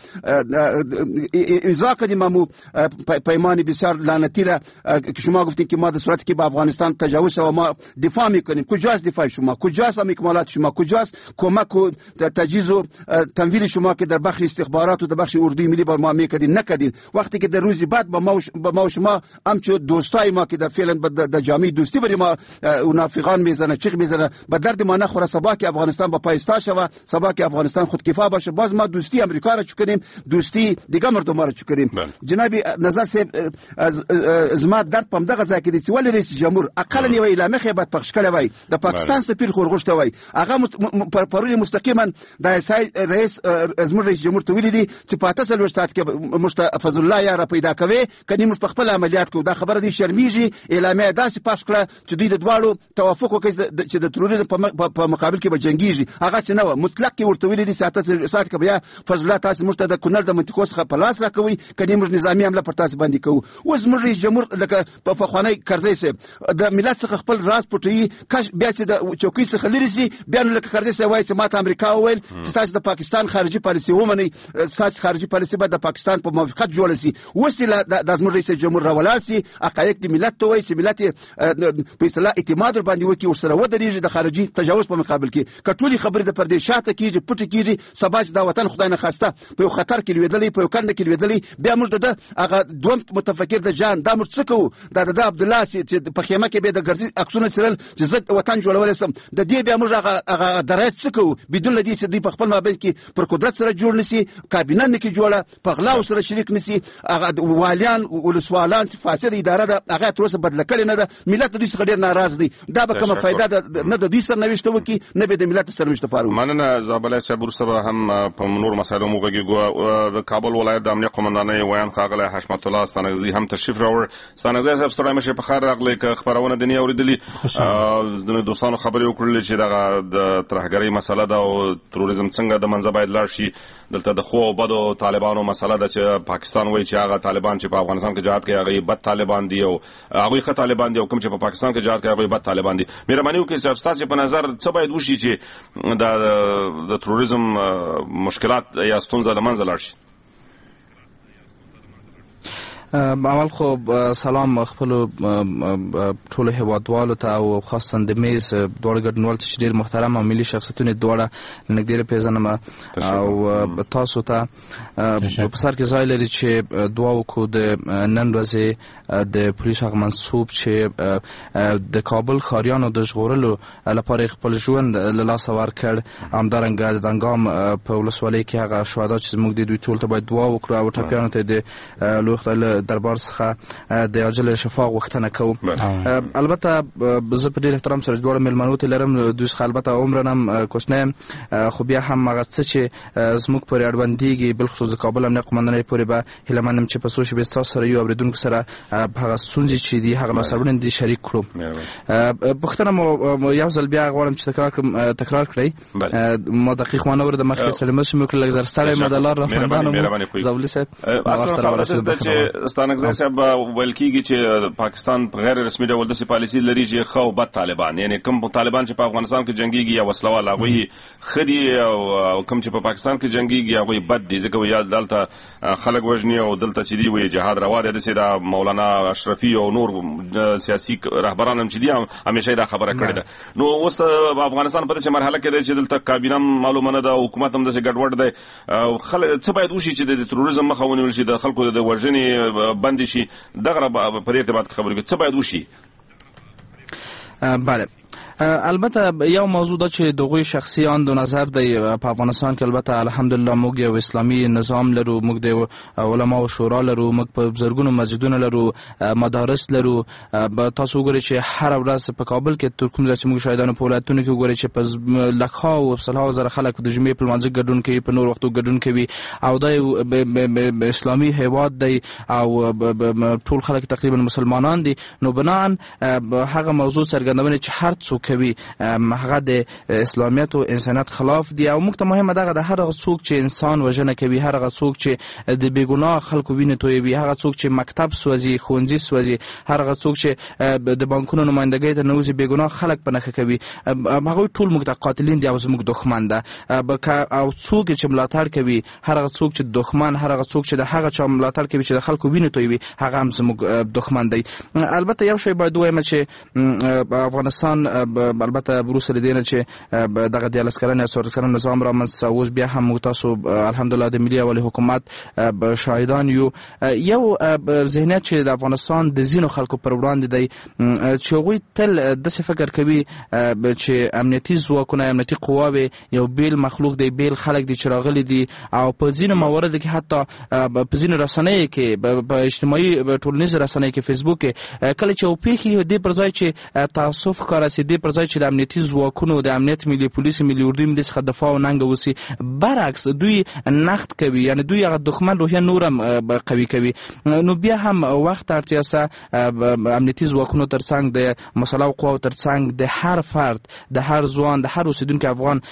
امضا کردیم امو پیمان بسیار لعنتی را که شما گفتین که ما در صورتی که با افغانستان تجاوز و ما دفاع میکنیم. کجاست دفاع شما؟ کجاست اکمالات شما؟ کجاست کمک و تجهیز و تمویل شما که در بخش استخبارات و در بخش اردوی ملی با ما میکردین نکردین؟ وقتی که در روزی بعد با ما شما همچو دوستای ما که در فعلا در جامعه دوستی برای ما منافقان میزنه چیغ میزنه به درد ما نخوره. سبا که افغانستان با پایستا شوه، سبا که افغانستان خودکفا باشه، باز ما دوستی امریکا را چکنیم، دوستی دیگه مردم را چکنیم. جناب نظر صاحب از ما درد پم دغه ځای کې دي چې ولې رئیس جمهور اقل یو اعلامیه خې باید پخش کړی وای، د پاکستان سفیر خورغشته وای، هغه پرون مستقیما د رئیس زموږ رئیس جمهور ته ویلي دي چې په 8 ساعت کې مصطفی الله یاره پیدا کوي کني موږ په خپل عملیات کو. دا خبره دي شرمیږي. اعلامیه داسې پخش کړه چې دوی د دواړو توافق وکړي چې د تروریزم په مقابل کې به جنگیږي. هغه څه نه و، مطلق کې ورته ویلي دي 8 ساعت کې بیا فضل الله تاسو موږ ته د کونړ د منطقو څخه په لاس راکوي کني موږ نظامی حمله پر تاسو باندې کوو. اوس موږ رئیس جمهور لکه په فخوانی کرزی صاحب د ملت څخه خپل راز پټوي، کاش بیا چې د چوکۍ څخه لري سي بیا نو لکه کرزی صاحب وایي چې ماته امریکا وویل چې تاسو د پاکستان خارجي پالیسي ومنئ، تاسو خارجي پالیسي باید د پاکستان په موافقت جوړه سي. اوس د زموږ رئیس جمهور راولاړ سي حقایق د ملت ته وایي چې ملت په اصطلاح اعتماد ور باندې وکړي، ورسره ودرېږي د خارجي تجاوز په مقابل کې. کټولي خبرې د پردې شاته کیږي پټ کیږي، سبا چې دا وطن خدای نه خواسته په یو خطر کې لویدلې، په یو کنده کې لویدلې، بیا موږ د هغه دوم متفکر د جان دا موږ څه کوو؟ دا د عبد الله چې په خیمه کې به د ګرځي عکسونه سرل چې زه وطن جوړول سم د دې بیا موږ هغه درایت څه کوو بدون لدی چې دوی په خپل مابین کې پر قدرت سره جوړ نسی، کابینه نه کې جوړه په غلا سره شریک نسی، هغه والیان ولسوالان چې فاسد اداره ده هغه تر اوسه بدل کړي نه ده. ملت د دوی څخه ډیر ناراض دي. دا به کومه فائدہ نه د دوی سره نوښته وکي نه به د ملت سره نوښته پاره. مننه زابل صاحب. ورسره هم په نور مسایلو موږ د کابل ولایت د امنیت قومندانۍ ویان خاغله حشمت الله ستانغزي هم تشریف راوړ. ستانغزي صاحب ستړی مشه په خیر راغلی که خبرونه د نه اوریدلی د دوستانو خبرې وکړلې چې دغه د ترهګرۍ مسله ده او تروریزم څنګه د منځه باید لاړ شي. دلته د خو او بدو طالبانو مسله ده چې پاکستان وایي چې هغه طالبان چې په افغانستان کې جهاد کوي هغه بد طالبان دي او هغه ښه طالبان دي او کوم چې په پاکستان کې جهاد کوي هغه بد طالبان دي. مهرباني وکړئ چې تاسو په نظر څه باید وشي چې د تروریزم مشکلات یا ستونزه له منځه لاړ شي؟ اول خو سلام خپل ټول هیوادوالو ته او خاصه د میز دوړ ګډنوال ته ډیر محترم او ملي شخصیتونه دوړه نګديره پیژنم او تاسو ته په سر کې ځای لري چې دعا وکړو د نن ورځې د پولیس هغه منسوب چې د کابل خاریانو د ژغورلو لپاره خپل ژوند له لاسه ورکړ. همدارنګه د دنګام په ولسوالۍ کې هغه شهدا چې موږ د دوی ټول ته باید دعا وکړو او ټاپیانو ته د لوی خدای دربار څخه د عاجل شفا غوښتنه کوو. البته زه په ډېر احترام سره دواړه مېلمنو ته لرم، دوی څخه البته عمرن هم کوچنی خو بیا هم هغه څه چې زموږ پورې اړوندېږي بالخصوص د کابل امنیه قوماندانۍ پورې به هیله مند یم چې په څو شېبې ستاسو سره یو اورېدونکو سره هغه ستونزې چې دي هغه لاسته راوړنې دي شریک کړو. پوښتنه مو یو ځل بیا غواړم چې تکرار کړئ. ما دقیق ونه اورېدم مخکې سلمه شو مې وکړل لږ زر ستړی مې د لار رافندانو زابلي صاحب. اصلا خبره ده چې ستانګزی صاحب ویل کېږي چې پاکستان په غیر رسمي ډول داسې پالیسي لري چې ښه او بد طالبان، یعنی کوم طالبان چې په افغانستان کې جنګېږي یا وسله وال هغوی ښه دي او کوم چې په پاکستان کې جنګېږي هغوی بد دي، ځکه وایي دلته خلک وژني او دلته چې دي وایي جهاد روا دی. داسې د مولانا اشرفي او نور سیاسي رهبران هم چې دي همیشه دا خبره کړې ده. نو اوس افغانستان په داسې مرحله کې دی چې دلته کابینه معلومه نه ده، حکومت هم داسې ګډوډ دی. څه باید وشي چې د تروریزم مخه ونیول شي، د خلکو د وژنې بند شي؟ دغه په دې ارتباط کې خبرې کوي، څه باید وشي؟ بله، البته یو موضوع ده چې دغوی شخصي اند و نظر دی په افغانستان کې. البته الحمدلله موږ یو اسلامي نظام لرو، موږ د علما او شورا لرو، موږ په بزرګونو مسجدونه لرو، مدارس لرو. تاسو وګورئ چې هر ورځ په کابل کې تر کوم ځای چې موږ شاهدانو په ولایتونو کې وګورئ چې په لکها او سلهاوو زره خلک د جمعې په لمانځه ګډون کوي، په نور وختو ګډون کوي او دا اسلامي هیواد دی او ټول خلک تقریبا مسلمانان دي. نو بناً هغه موضوع څرګندونه چې هر څوک کوي هغه د اسلامیت او انسانیت خلاف دی او موږ ته مهمه دغه د هر هغه څوک چې انسان وژنه کوي، هر هغه څوک چې د بیګناه خلکو وینې تویوي، هغه څوک چې مکتب سوځي، ښوونځي سوځي، هر هغه څوک چې د بانکونو نمایندګۍ ته نوځي، بیګناه خلک په نښه کوي، هغوی ټول موږ ته قاتلین دي او زموږ دښمن ده. او څوک چې ملاتړ کوي، هر هغه څوک چې دښمن، هر هغه څوک چې د هغه چا ملاتړ کوي چې د خلکو وینې تویوي، هغه هم زموږ دښمن دی. البته یو شی باید ووایم چې افغانستان البته وروسته له دې نه چې دغه 14 کلن یا 14 کلن نظام رامنځته اوس بیا هم موږ تاسو الحمدلله د ملي اولي حکومت شاهدان یو ذهنیت چې د افغانستان د ځینو خلکو پر وړاندې دی چې هغوی تل داسې فکر کوي چې امنیتي ځواکونه، امنیتي قواوې یو بیل مخلوق دی، بیل خلک دي چې راغلي دي او په ځینو مواردو کې حتی په ځینو رسنیو کې، په اجتماعي ټولنیزو رسنیو کې، فیسبوک کې کله چې یو پیښې دې پر ځای چې تعصب ښکاره سي، دې پر ځای چې د امنیتي ځواکونو، د امنیت ملي پولیس، ملي اردو ملي څخه دفاع او ننګه وسي، برعکس دوی نقد کوي، یعنی دوی هغه دښمن روحیه نورم قوي کوي. نو بیا هم وخت اړتیا سه امنیتي ځواکونو ترڅنګ د مسلحو قواو ترڅنګ د هر فرد، د هر ځوان، د هر اوسیدونکي افغان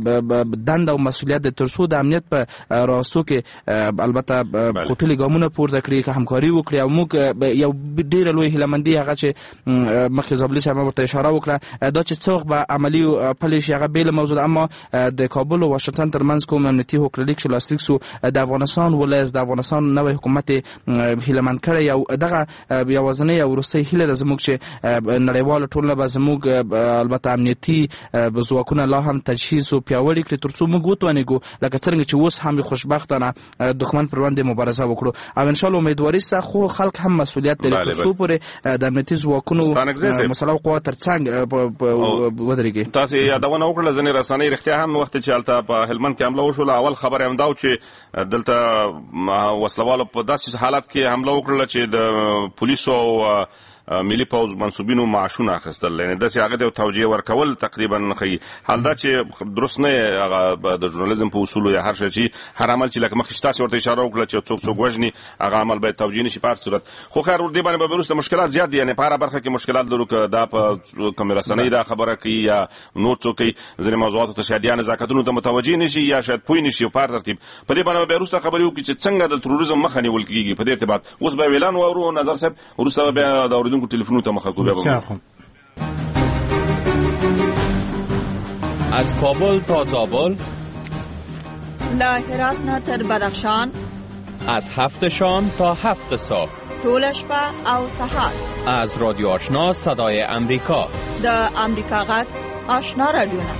دنده او مسؤلیت د ترڅو د امنیت په راستو کې البته کوټلي ګامونه پورته کړي، که همکاري وکړي. او موږ یو ډیره لوی هیلهمندي هغه چې مخکې زابلي صاحب ورته اشاره وکړه دا چې څوک به عملي پلی شي هغه بیل موضوع ده، اما د کابل او واشنگټن ترمنځ کوم امنیتي هوکړلیک چې لاسلیک سو د افغانستان ولایت، د افغانستان نوی حکومت هیلهمند کړی او دغه یوازینۍ او وروستۍ هیله ده زموږ چې نړیواله ټولنه به زموږ البته امنیتي ځواکونه لا هم تجهیز او پیاوړي کړي ترڅو موږ وتوانیږو لکه څرنګه چې اوس هم خوشبختانه دښمن پر وړاندې مبارزه وکړو. او ان شاء الله امیدواري سه خو خلک هم مسؤلیت لري ترڅو پورې د امنیتي ځواکونو مسلحو قوا ترڅنګ ودرېږي. تاسو یادونه وکړه ځینې رسنۍ رښتیا هم وخت چې هلته په هلمند کې حمله وشوله، اول خبره هم دا و چې دلته وسلوالو په داسې حالت کې حمله وکړله چې د پولیسو او ملي پوځ منصوبینو معاشونه اخیستل، یعنې داسې هغه ته توجیه ورکول تقریبا ښیي. حال دا چې درست نه هغه د ژورنالیزم په اصولو یا هر شی چې هر عمل چې لکه مخکې تاسې ورته اشاره وکړه چې څوک وژني هغه عمل باید توجیه نه شي په هر صورت. خو خیر دې باندې به وروسته مشکلات زیات دي، یعنې په هره برخه کې مشکلات لرو، که دا په کومې رسنۍ دا خبره کوي یا نور څوک کوي، ځینې موضوعاتو ته شاید یا نزاکتونو ته متوجه نه شي یا شاید پوه نه شي په هر ترتیب. په دې باندې به وروسته خبرې وکړي چې څنګه د تروریزم مخه نیول کېږي په دې ارتباط. اوس به اعلان واورو نظر صاحب، وروسته بیا د اورېدونکو ټلیفونونو ته مخه از کابل تا زابل، له هرات نه تر بدخشان، از 7 شام تا 7 صبح، ټول شپه او سهار، از رادیو آشنا صدای امریکا، د امریکا غږ آشنا رادیوونه.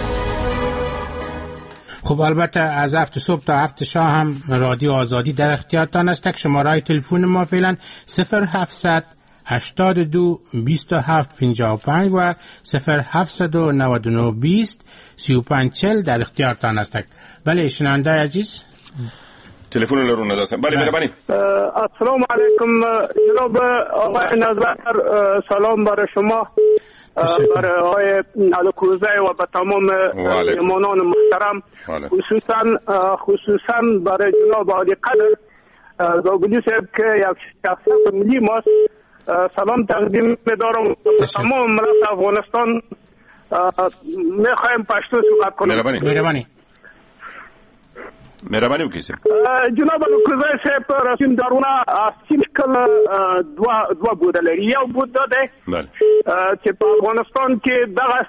خب البته از 7 صبح تا 7 شام هم رادیو آزادی در اختیارتان است. تلفن تلفن ما فعلا 0700 82 27 55 و 0799 20 35 40 در اختیارتان است. بله شنونده عزیز، ټلیفون لرو نظر بله مهربانی. السلام علیکم جناب آقای نظر، سلام برای شما، برای آقای الکوزی و به تمام مهمانان محترم، خصوصا برای جناب عالی قدر زابلی صاحب که یک شخصیت ملی ماست سلام تقدیم می‌دارم. تمام ملت افغانستان می‌خوایم پشتو صحبت کنیم. مهربانی وکیسه جناب الکوزی صاحب رسیم دارونه سیمکل دوا بوده لري. یو بود ده چې په افغانستان کې دغه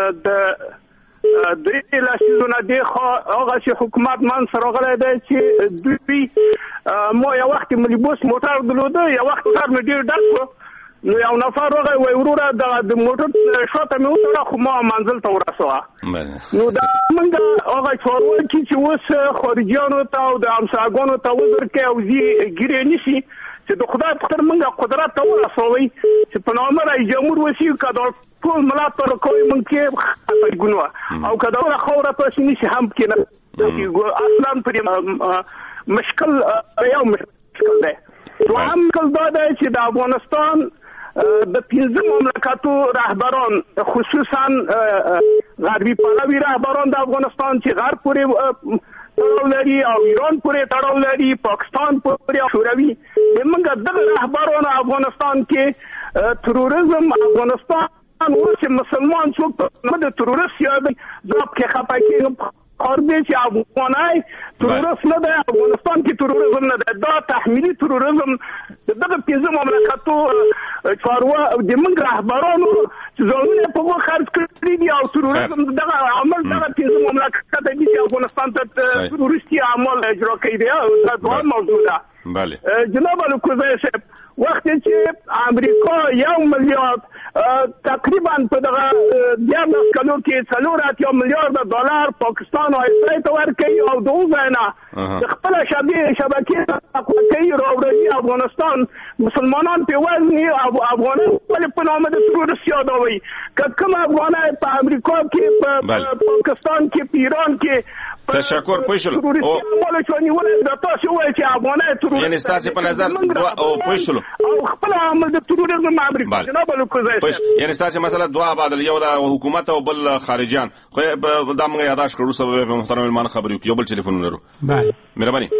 د لاسیزونه دی خو هغه چې حکومت من سره غلی دی چې دوی ما یو وخت ملیبوس موټر درلوده، یو وخت کار مې ډېر ډک و، نو یو نفر راغی وایي وروره د موټر شاته مې وتړه خو ما منزل ته ورسوه. نو دا موږ هغه چارواکي چې اوس خارجیانو ته او د همسایګانو ته وزر کوي او ګیرې نیسي چې د خدای په خاطر موږ قدرت ته ورسوئ چې په نامه رئیس جمهور وشي که دا ټول ملت ته راکوي موږ کې خطرګون وه او که دغه خاوره تاسې نیسي هم پکې نه اصلا پرې مشکل یو مشکل دی. دوهم مشکل دا دی چې د افغانستان د 15 مملکتو رهبران خصوصا غربي پلوي رهبران د افغانستان چې غرب پورې تړاو لري او ایران پورې تړاو لري، پاکستان پورې او شوروي، موږ دغه رهبران افغانستان کې تروریزم افغانستان اوس مسلمان څوک نه د تروریست یادوي دا پکې خفه کېږم کار دی چې افغانای تروریست نه دی، افغانستان کې تروریزم نه دی، دا تحمیلي تروریزم دغه 15 مملکتو چاروا د موږ رهبرانو چې ځانونه په وخت خرڅ کړي دي او تروریزم دغه عمل دغه 15 مملکت دي چې افغانستان ته تروریستي عمل اجرا کوي دی. دا دوه موضوع ده. بله جناب الکوزی صاحب، وقتی چې امریکا 1 میلیارد تقریبا په دغه 14 کلو کې 4 میلیارد دلار پاکستان او اسرائیل ته ورکوي او د اوسه د خپل شبکې تقوا کوي راوړي افغانستان مسلمانان په وزني او افغانان په نامه د تروریست یادوي که کوم افغانای په امریکا کې په پاکستان کې په ایران کې تشکر پوښلو او مال چونی ولې د تاسو وایي چې افغانای تروریست یعنی تاسو په نظر او پوښلو او خپل عمل د تروریزم امریکا جناب الکوزی یعنی تاسو مثلا دوا بعد یو د حکومت او بل خارجيان خو دا موږ یاداش کړو سبب محترم ملمان خبرو یو بل ټلیفون لرو. بله مهرباني.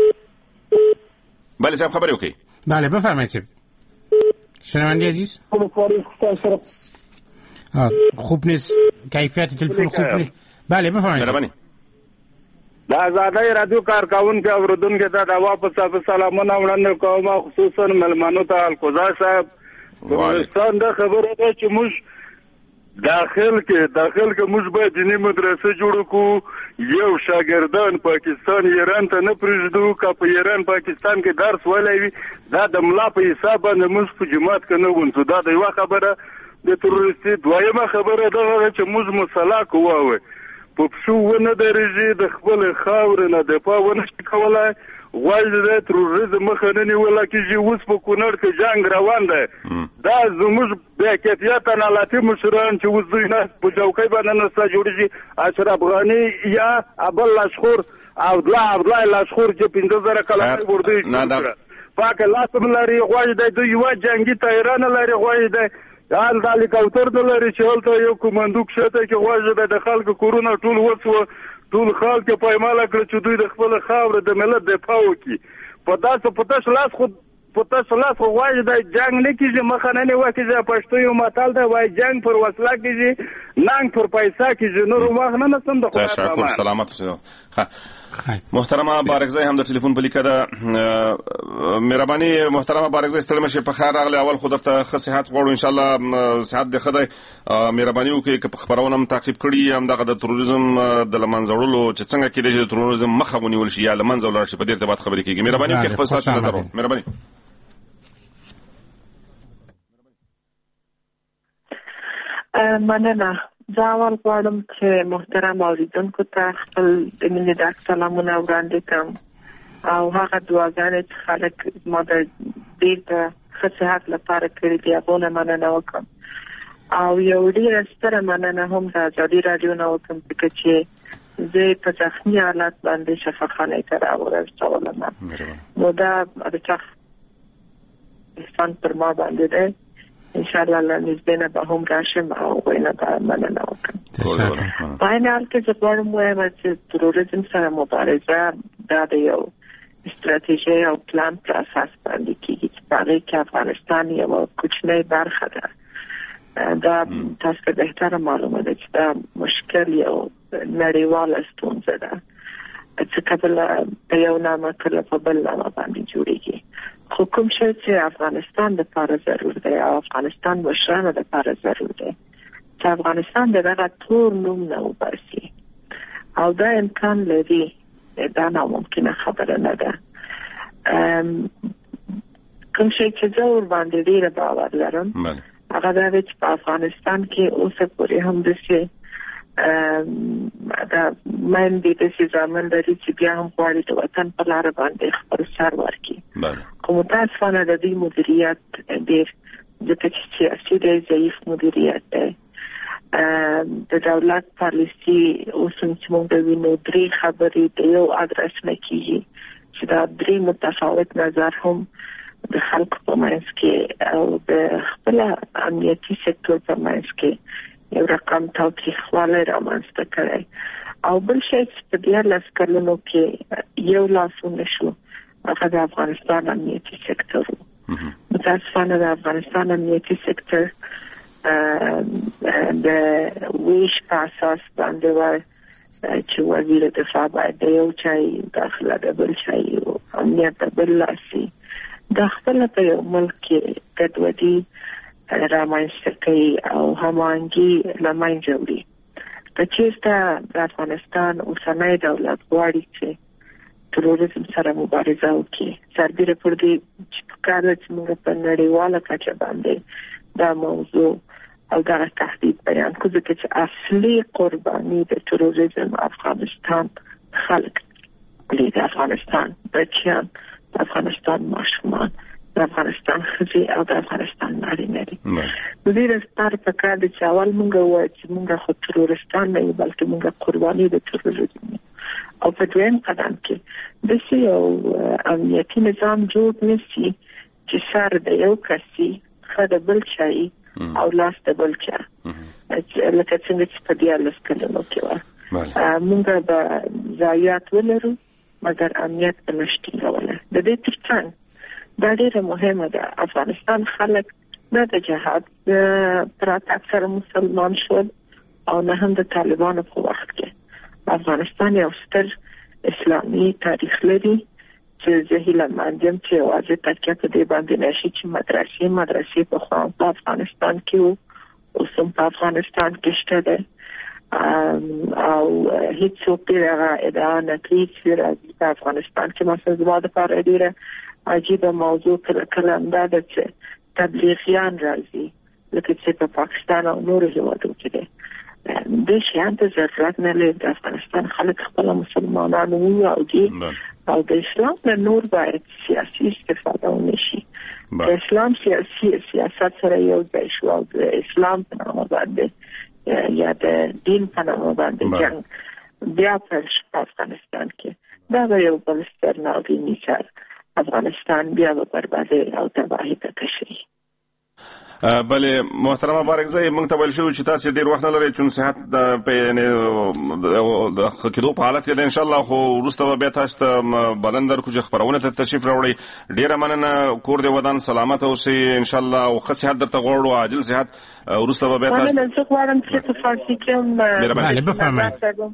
بله صاحب خبرو کوي. بله بفرمایید شنونده عزیز. خوب نیست کیفیت تلفن خوب نیست. بله بفرمایید. مهرباني. د آزادۍ رادیو کارکونکو اوریدونکو ته د واپس سلامونه وړاندې کوم، خصوصا ملمنو ته الکوزی صاحب. افغانستان د خبره ده چې موږ داخل کې موږ باید دیني مدرسې جوړ کړو، یو شاګردان پاکستان ایران ته نه پرېږدو، که په ایران پاکستان کې درس ویلی وي دا د ملا په حساب باندې موږ په جومات کې نه ونڅو. دا د یوه خبره د تروریستي. دویمه خبره دغه ده چې موږ مسله کوو په پښو ونه درېږي، د خپل خاورې نه دفاع ونه شي کولی، غواړي د تروریزم مخه نه نیولی کېږي. اوس په کونړ کې جنګ روان دی، دا زموږ بیکیفیته نالاتي مشران چې اوس دوی ناست په چوکۍ باندې نسته جوړېږي، اشرف غني یا ابل لاشخور او عبدالله لاشخور چې 15,000 کلمې ورده یې پاکه لاسم لري، غواړي دوی یوه جنګي طیرانه لري، غواړي د حال د هلیکاپټر نه لري چې هلته یو کمانډو کښته کې غواړي د خلکو کورونه ټول وسوه، ټول خلک پایماله کړه چې دوی د خپل خاورې د ملت دفاع وکړي. په تاسو لاس خو غواړي د جنګ نه کېږي، مخه نه نیوه کېږي. پښتو یو متل دی وایي جنګ پر وسله کېږي، ننګ پر پیسه کېږي. نور وخت نه نستم د خدای تشکر سلامت اوسئ. محترمه بارکزی هم د ټلیفون په لیکه ده. مهرباني محترمه بارکزی ستړي مشه په خیر راغلی. اول خو درته ښه صحت غواړو، ان شاء الله صحت دې ښه دی. مهرباني وکړئ که خبرونه هم تعقیب کړي هم دغه د تروریزم د له منځه وړلو چې څنګه کېدای شي د تروریزم مخه ونیول شي یا له منځه ولاړ شي، په دې ارتباط خبرې کېږي. مهرباني وکړئ خپل ستاسو نظر وکړئ. مهرباني. مننه. زه اول غواړم چې محترم اوریدونکو ته خپل د مینې ډک سلامونه وړاندې کړم او هغه دعاګانې چې خلک ما د ډېر د ښه صحت لپاره کړي دي هغو نه مننه وکړم او یو ډېره ستره مننه هم د ازادي راډیو نه وکړم ځکه چې زه په زخمی حالت باندې شفاخانه ته راورسولم. نو دا د چا احسان پر ما باندې ده. ان شاء الله لنځبنه به هم راشم او وینا به مننه وکړم. په این حال کې زه غواړم وایم چې تروریزم سره مبارزه دا د یو استراتیژي او پلان پر اساس باندې کیږي چې هغه کې افغانستان یو کوچنی برخه ده. دا تاسو ته بهتره معلومه ده چې دا مشکل یو نړیواله ستونزه ده چې کله په یو نامه کله په بل نامه باندې جوړیږي. خو کوم شی چې افغانستان د لپاره ضرور دی او افغانستان مشرانو د لپاره ضرور دی چې افغانستان دغه تور نوم نه وباسي او دا امکان لري. دا ناممکنه خبره نه ده. کوم شی چې زه ور باندې ډېر باور لرم هغه دا چې په افغانستان کې اوسه پورې هم داسې دا باندې د ځامن لري چې بیا هم غواړي د وطن په لار باندې خپل سر ورکړي. کوم متاسفانه د دې مدیریت ډېر د سیاسي د ضعیف مدیریت دی. د دولت پالیسي اوسم چې موږ د وینو درې خبرې د یو ادرس نه کیږي چې دا درې متفاوت نظر هم د خلکو په منځ کې او د خپل امنیتي سکتور په منځ کې یو رقم تاوتریخوالی رامنځته کړی. او بل شی چې په 14 کلونو کې یو لاسونه شو هغه د افغانستان امنیتي سکتور و. متاسفانه د افغانستان امنیتي سکتور د ویش په اساس باندې وای چې وزیر دفاع باید د یو چای داخله د بل چای امنیت د بل لاسي د خپل په یو ملک کې ګډوډي رامنځته کوي او هماهنګي له منځه وړي. که چېرته د افغانستان اوسنی دولت غواړي چې تروریزم سره مبارزه وکړي سربیره پر دې چې پکار ده چې موږ په نړیواله کچه باندې دا موضوع او دا تهدید بیان کړو ځکه چې اصلي قرباني د تروریزم افغانستان خلک دي. د افغانستان بچیان، د افغانستان ماشومان، د افغانستان ښځې او د افغانستان نارینه دي. نو دې لپاره پکار ده چې اول موږ ووایو چې موږ خو تروریستان نه یو بلکې موږ قرباني د تروریزم یو. او په دویم قدم کې داسې یو امنیتي نظام جوړ نشي چې سر د یو کسي ښه د بل چای او لاس د بل چا لکه څنګه چې په 14 کلونو کې وه. موږ به ضایعات ولرو مګر امنیت به نشټینګولی. د دې ترڅنګ دا ډېره مهمه ده. افغانستان خلک نه د جهاد پرته اکثره مسلمان شول او نه هم د طالبانو په وخت کې. افغانستان یو ستر اسلامي تاریخ لري چې زه هیله مند یم چې یوازې تکیه په دې باندې نشي چې مدرسې په خوا په افغانستان کې وو اوس هم په افغانستان کې شته ده او هیڅوک هغه ادعا نه کوي چې راځي په افغانستان کې مثلا زما دپاره ډېره عجیبه موضوع کله همدا ده چې تبلیغیان راځي لکه چې په پاکستان او نورو هېوادو کې ده. د شیان ته ضرورت نه لري. د افغانستان خلک خپل مسلمانان وو او دي او د اسلام له نور باید سیاسي استفاده ونشي. د اسلام سیاست سره یو ځای شو او د اسلام په نامه باندې یا د دین په نامه باندې جنګ بیا پیل شو په افغانستان کې. دا به یو بل ستر ناوریني کار افغانستان بیا به بربادي او تباهي ته تشي. بله محترمه بارکزی موږ ته ویل شو چې تاسو ډیر وخت نه لرئ چې صحت د خکېدو په حالت کې ده ان شاء الله. خو وروسته به بیا تاسو ته بدن درکو چې خبرونه ته تشریف راوړئ. ډیره مننه. کور دې ودان سلامت اوسئ ان شاء الله او ښه صحت درته غواړو عاجل صحت. وروسته به بیا تاسو زه غواړم چې په فارسي کې بله بفرمایئ.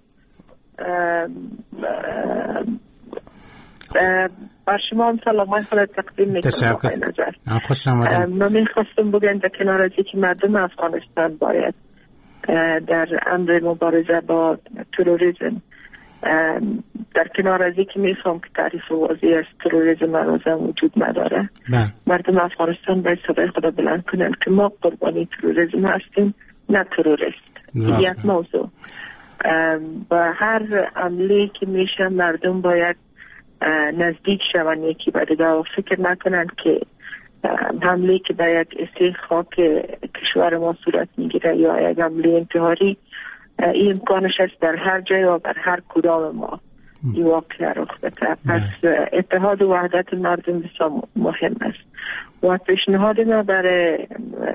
بر شما هم سلام خود تقدیم میکنم. خوش آمدید. من میخواستم بگم در کنار از که مردم افغانستان باید در امر مبارزه با تروریسم در کنار از که میفهم که تعریف واضحی از تروریسم هنوزم وجود نداره مردم افغانستان باید صدای خود بلند کنن که ما قربانی تروریسم هستیم نه تروریست. یک موضوع با هر عملی که میشه مردم باید نزدیک شون یکی به دیگه و فکر نکنن که حمله که باید استیل خاک کشور ما صورت میگیره یا یک حمله انتحاری این امکانش است در هر جای و بر هر کدام ما این واقعه رخ بده. پس اتحاد و وحدت مردم بسیار مهم است و پیشنهاد ما برای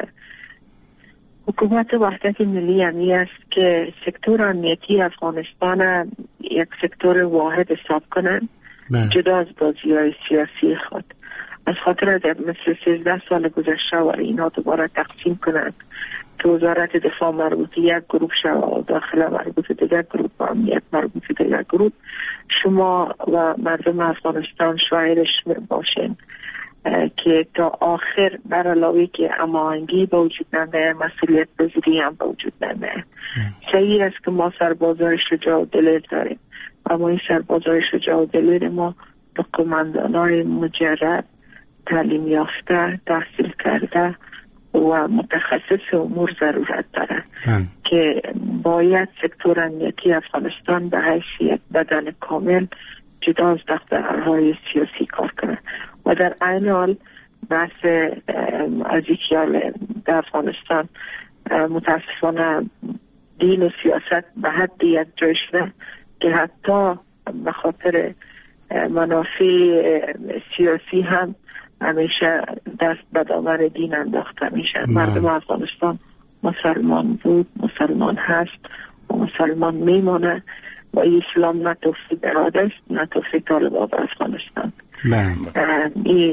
حکومت وحدت ملی همی است که سکتور امنیتی افغانستان یک سکتور واحد حساب کنند جدا از بازی‌های سیاسی خود. از خاطر مثل 13 سال گذشته و اینا دوباره تقسیم کنند که وزارت دفاع مربوط یک گروه شود و داخل مربوط دیگر گروه و امنیت مربوط دیگر گروه. شما و مردم افغانستان شاهدش باشین که تا آخر بر علاوه که هماهنگی به وجود نمیاد، مسئولیت پذیری هم به وجود نمیاد. صحیح است که ما سربازای شجاع و دلیر داریم، اما این سربازای شجاع و دلیر ما به قماندانای مجرد، تعلیم یافته، تحصیل کرده و متخصص امور ضرورت داره که باید سکتور امنیتی افغانستان به حیثیت بدن کامل جدا از دغدغه‌های سیاسی کار کنه و در عین حال بحث از خیال در افغانستان متاسفانه دین و سیاست به حد یک جای شده که حتی به خاطر منافع سیاسی هم همیشه دست به دامن دین انداخته میشه. مردم افغانستان مسلمان بود، مسلمان هست و مسلمان میمانه و اسلام نه توفیق اراده است نه توفیق طالبان به افغانستان. این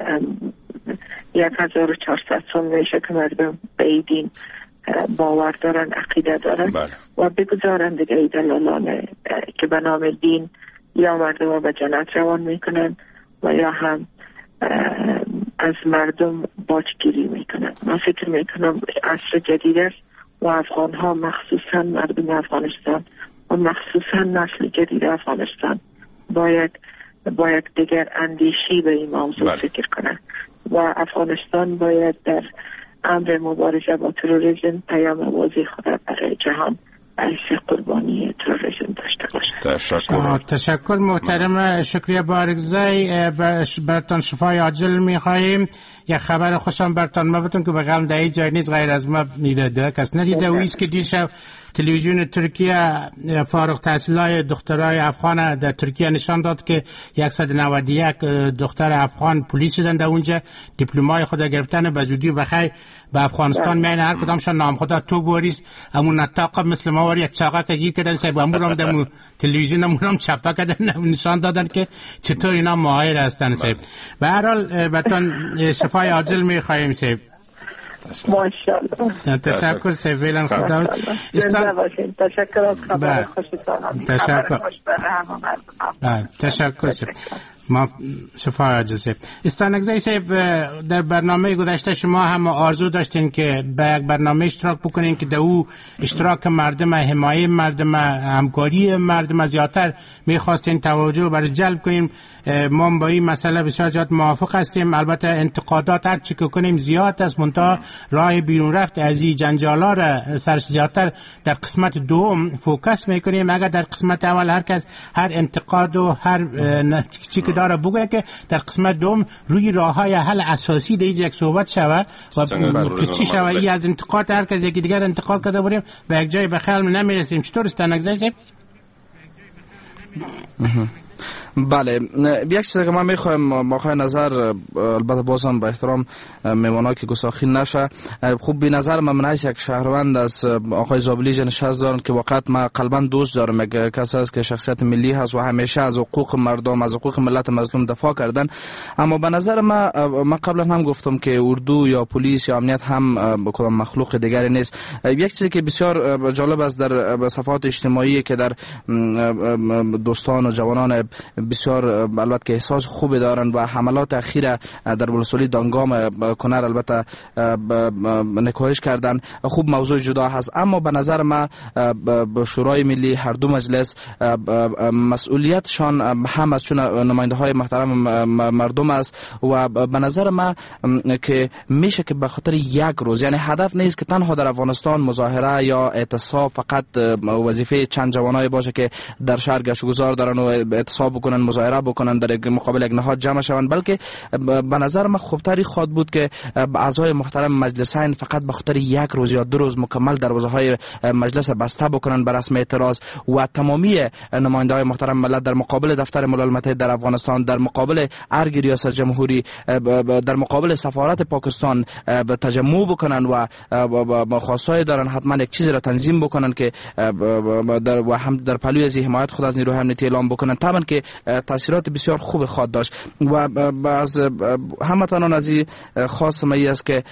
1400 سال میشه که مردم به دین باور دارن، عقیده دارن و بگذارن دیگه ای دلالان که به نام دین یا مردم به جنت روان میکنن و یا هم از مردم باجگیری میکنن. من فکر میکنم عصر جدید است و افغان ها مخصوصا مردم افغانستان و مخصوصا نسل جدید افغانستان باید دیگر اندیشی به این موضوع فکر کنن و افغانستان باید در امر مبارزه با تروریسم پیام واضح خود برای جهان عیسی قربانی تروریسم داشته باشد. تشکر محترم. شکریه بارگزای. برتان شفای عاجل میخواییم. یک خبر خوشم برتان ما بتون که بغلم در جای نیست غیر از ما دیده کس ندیده و ایست که دیشب تلویزیون ترکیه فارغ التحصیلای دخترای افغان در ترکیه نشان داد که 191 دختر افغان پلیس شدن در اونجا، دیپلمای خود گرفتن به زودی و بخیر به افغانستان میان. هر کدامشان نام خدا تو بوریس امون نطاق مثل ما وری یک چاقا که گیر کردن صاحب امورم در تلویزیون امورم چپا کردن نشان دادن که چطور اینا ماهر هستن صاحب. به هر حال برتان شفای عاجل میخوایم صاحب. ماشاءالله. تشکر سیفیلن خدا. تشکر از خبر خوشتان. تشکر. تشکر ما شفای عاجل. استانگزی صاحب در برنامه گذشته شما هم آرزو داشتین که به یک برنامه اشتراک بکنین که در او اشتراک مردم، حمایت مردم، همکاری مردم زیادتر میخواستین توجه بر جلب کنیم. ما با این مسئله بسیار زیاد موافق هستیم. البته انتقادات هر چی که کنیم زیاد است، منتها راه بیرون رفت از این جنجالا را سر زیادتر در قسمت دوم فوکس میکنیم. اگر در قسمت اول هر کس هر انتقاد و هر چی که داره بگه که در قسمت دوم روی راههای حل اساسی در یک صحبت شود و که چی شود. این از انتقاد هر کس یکی دیگر انتقاد کرده بریم به یک جای به خلم نمیرسیم. چطور استانگزی صاحب؟ بله، یک چیز که من میخوایم ماخواه نظر البته بازم با احترام میمانا که گساخی نشه. خوب به نظر من از یک شهروند از آقای زابلی جنشست دارن که واقعا من قلبا دوست دارم. یک کسی است که شخصیت ملی هست و همیشه از حقوق مردم، از حقوق ملت مظلوم دفاع کردن. اما به نظر من قبلا هم گفتم که اردو یا پلیس یا امنیت هم کدام مخلوق دیگری نیست. یک چیزی که بسیار جالب است در صفحات اجتماعی که در دوستان و جوانان بسیار البته که احساس خوبی دارن و حملات اخیره در ولسوالی دانگام کنر البته نکوهش کردن، خوب موضوع جدا هست. اما به نظر من شورای ملی هر دو مجلس مسئولیتشان هم از چون نماینده های محترم مردم است و به نظر من که میشه که به خاطر یک روز، یعنی هدف نیست که تنها در افغانستان مظاهره یا اعتصاب فقط وظیفه چند جوانای باشه که در شهر گشتگذار دارن و اعتصاب بکنن بکنن، مظاهره بکنن، در مقابل یک نهاد جمع شوند، بلکه به نظر من خوبتری خواهد بود که اعضای محترم مجلسین فقط به خاطر یک روز یا 2 روز مکمل دروازه‌های مجلس بسته بکنن به رسم اعتراض و تمامی نماینده‌های محترم ملت در مقابل دفتر ملل متحد در افغانستان، در مقابل ارگ ریاست جمهوری، در مقابل سفارت پاکستان تجمع بکنن و خواستای دارن حتما یک چیزی را تنظیم بکنن که و هم در پلوی از حمایت خود از نیروهای امنیتی اعلام بکنن، طبعا که تاثیرات بسیار خوب خواهد داشت. و از همتان از خواستم ای است که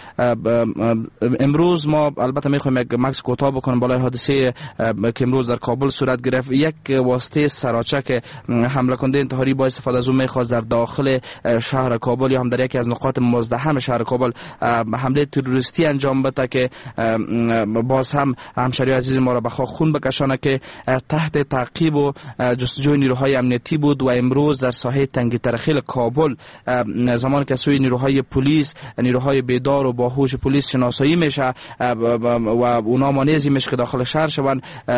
امروز ما البته میخوایم یک مکس کوتاه بکنیم بالای حادثه که امروز در کابل صورت گرفت. یک واسطه سراچه که حمله کننده انتحاری با استفاده از اون میخواست در داخل شهر کابل یا هم در یکی از نقاط مزدحم شهر کابل حمله تروریستی انجام بده که باز هم همشهری عزیز ما را به خاک خون بکشانه که تحت تعقیب و جستجوی نیروهای امنیتی بود و امروز در ساحه تنگی ترخیل کابل زمانی که سوی نیروهای پلیس، نیروهای بیدار و باهوش پلیس شناسایی میشه و اونا مانعی میشه که داخل شهر شوند،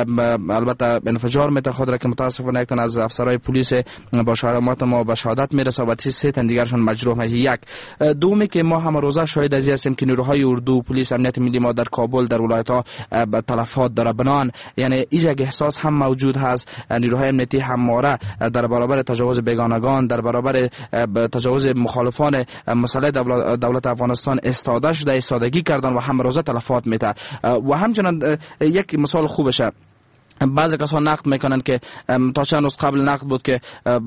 البته انفجار میته خود را که متاسفانه یک تن از افسرهای پلیس با شهادت ما به شهادت میرسه و 3 تن دیگرشون مجروح میشه. یک دومی که ما هم روزه شاهد از هستیم که نیروهای اردو، پلیس امنیت ملی ما در کابل در ولایت ها تلفات داره بنان، یعنی ایجا احساس هم موجود هست نیروهای امنیتی همواره در برابر تجاوز بیگانگان، در برابر تجاوز مخالفان مسئله دولت افغانستان استاده شده، ایستادگی کردن و هم روزه تلفات میته. و همچنان یک مثال خوبشه، بعضی کسان نقد میکنن که تا چند روز قبل نقد بود که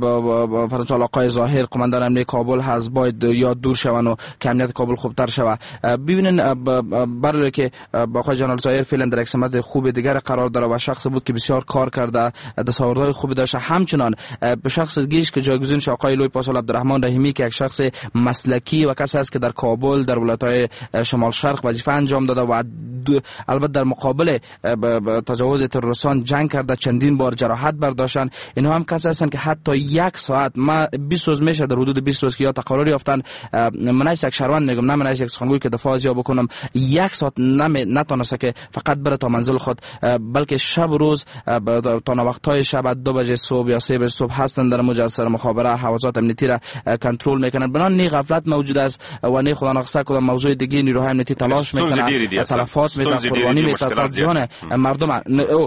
فرض آقای ظاهر قماندان امنیت کابل هست باید یا دور شون و که امنیت کابل خوبتر شود. ببینین برای که آقای جنرال ظاهر فعلا در یک سمت خوب دیگر قرار داره و شخص بود که بسیار کار کرده، دستاوردهای خوبی داشته. همچنان به شخص دیگه که جایگزین شد آقای لوی پاسال عبدالرحمن رحیمی که یک شخص مسلکی و کسی است که در کابل در ولایت‌های شمال شرق وظیفه انجام داده و البته در مقابل تجاوز تروریستان جنگ کرده، چندین بار جراحت برداشتن. اینها هم کسایی هستند که حتی 1 ساعت، ما 20 روز میشه در حدود 20 روز که یا تقرری یافتن، من از یک شهروند میگم، نه من از یک سخنگوی که دفاع از یا بکنم، 1 ساعت نتونسته که فقط بره تا منزل خود، بلکه شب روز تا وقت‌های شب 2 بجه صبح یا 3 بجه صبح هستن در مجسر مخابره حوزات امنیتی را کنترل میکنن. بنان نی غفلت موجود است و نی خدا نخسته کدام موضوع دیگه نیروهای امنیتی تلاش میکنن، تلفات میدن، قربانی میدن تا جان مردم.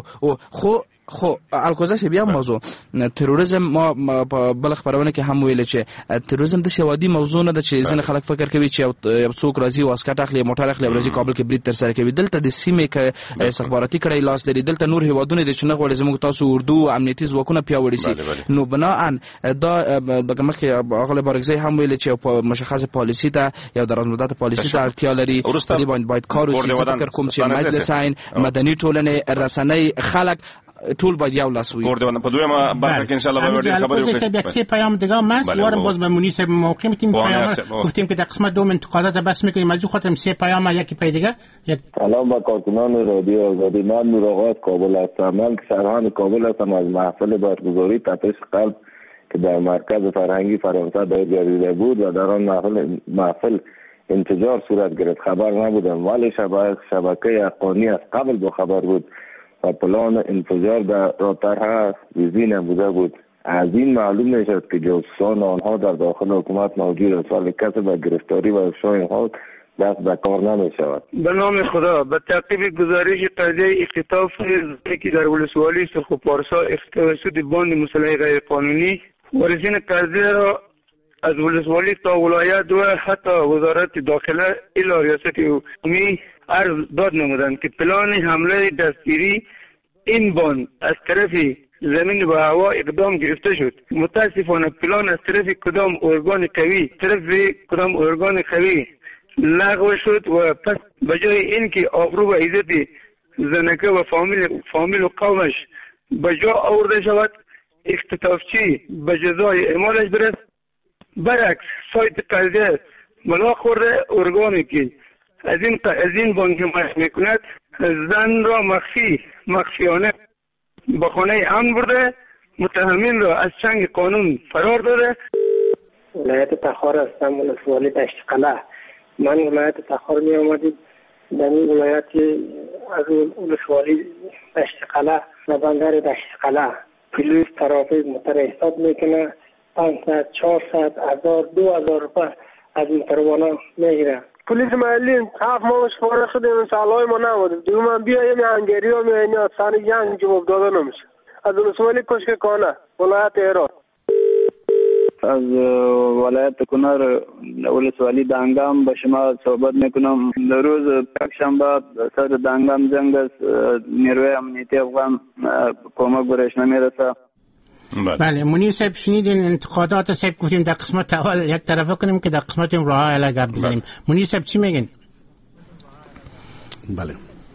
خو الکوزاش بیا موضوع تروریسم ما بلخ پرونه که هم ویل چې تروریسم د شوادي موضوع نه د چې ځنه خلک فکر کوي چې یو څوک راځي واسکټ اخلي موټر اخلي راځي کابل کې برید تر سره کوي. دلته د سیمې کې استخباراتي کړي لاس لري، دلته نور هیوادونه د چنه غوړي زموږ تاسو اردو امنیتي ځواکونه پیاوړي سي. نو بناء دا دغه مخکې اغله بارګزی هم ویل چې په مشخصه پالیسی ته یا در مدت پالیسی ته اړتیا لري، دې باید کار وشي. فکر کوم چې مجلسین، مدني ټولنې، رسنۍ، خلک ټول باید یو لاس وي. ګوردونه په دویمه برخه کې ان شاء الله به ډېر خبرې وکړو. یک سه پیام دیگه ما سوارم باز به منیس موقع میتیم پیام گفتیم که در قسمت دوم انتقادات بس میکنیم، از خاطر سه پیام یکی پای دیگه. سلام با کارکنان رادیو آزادی، من نور آقا کابل هستم. من شهروند کابل هستم. از محفل برگزاری تپش قلب که در مرکز فرهنگی فرانسه دایر گردیده بود و در آن محفل انفجار صورت گرفت. خبر نبودم ولی شبکه حقانی از قبل با خبر بود و پلان انفجار در راترها ریزی نموده بود. از این معلوم میشد که جاسوسان آنها در داخل حکومت موجود است ولی کسی به گرفتاری و افشای اینها دست به کار نمی شود. به نام خدا، به تعقیب گزارش قضیه اختطاف که در ولسوالی سرخ و پارسا توسط باند مسلح غیر قانونی وارثین قضیه را از ولسوالی تا ولایت و حتی وزارت داخله الی ریاست عمومی عرض داد نمودند که پلان حمله دستگیری این باند از طرف زمین و هوا اقدام گرفته شد. متاسفانه پلان از طرف کدام ارگان قوی لغو شد و پس بجای اینکه آبرو و عزت زنکه و فامیل و قومش بجا آورده شود، اختطافچی به جزای اعمالش برست. برعکس سایت قضیه ملا خورده ارگانی که از این بانک حمایت میکند زن را مخفیانه به خانه امن برده، متهمین را از چنگ قانون فرار داده. ولایت تخار هستم، ولسوالی دشت قلعه. من ولایت تخار می آمدید در این ولایت از ولسوالی دشت قلعه و بندر دشت قلعه پلیس ترافیک موتر حساب میکنه، 500 400 1000 2000 روپیه از متروانان میگیره. پلیس محلی 7 ماه شماره شده سالهای ما نبود دیگه. من بیایم هنگری و میانی از سن جنگ جواب داده نمیشه. از ولسوالی کشککانه ولایت هرات. از ولایت کنر ولسوالی دنگام به شما صحبت میکنم. روز یکشنبه سر دنگام جنگ است. نیروی امنیتی افغان کمک برش نمیرسه. بله منیر صاحب شنیدین انتقادات صاحب گفتیم در قسمت اول یک طرفه کنیم که در قسمت راه حل گپ بزنیم. منیر صاحب چی میگین؟ بله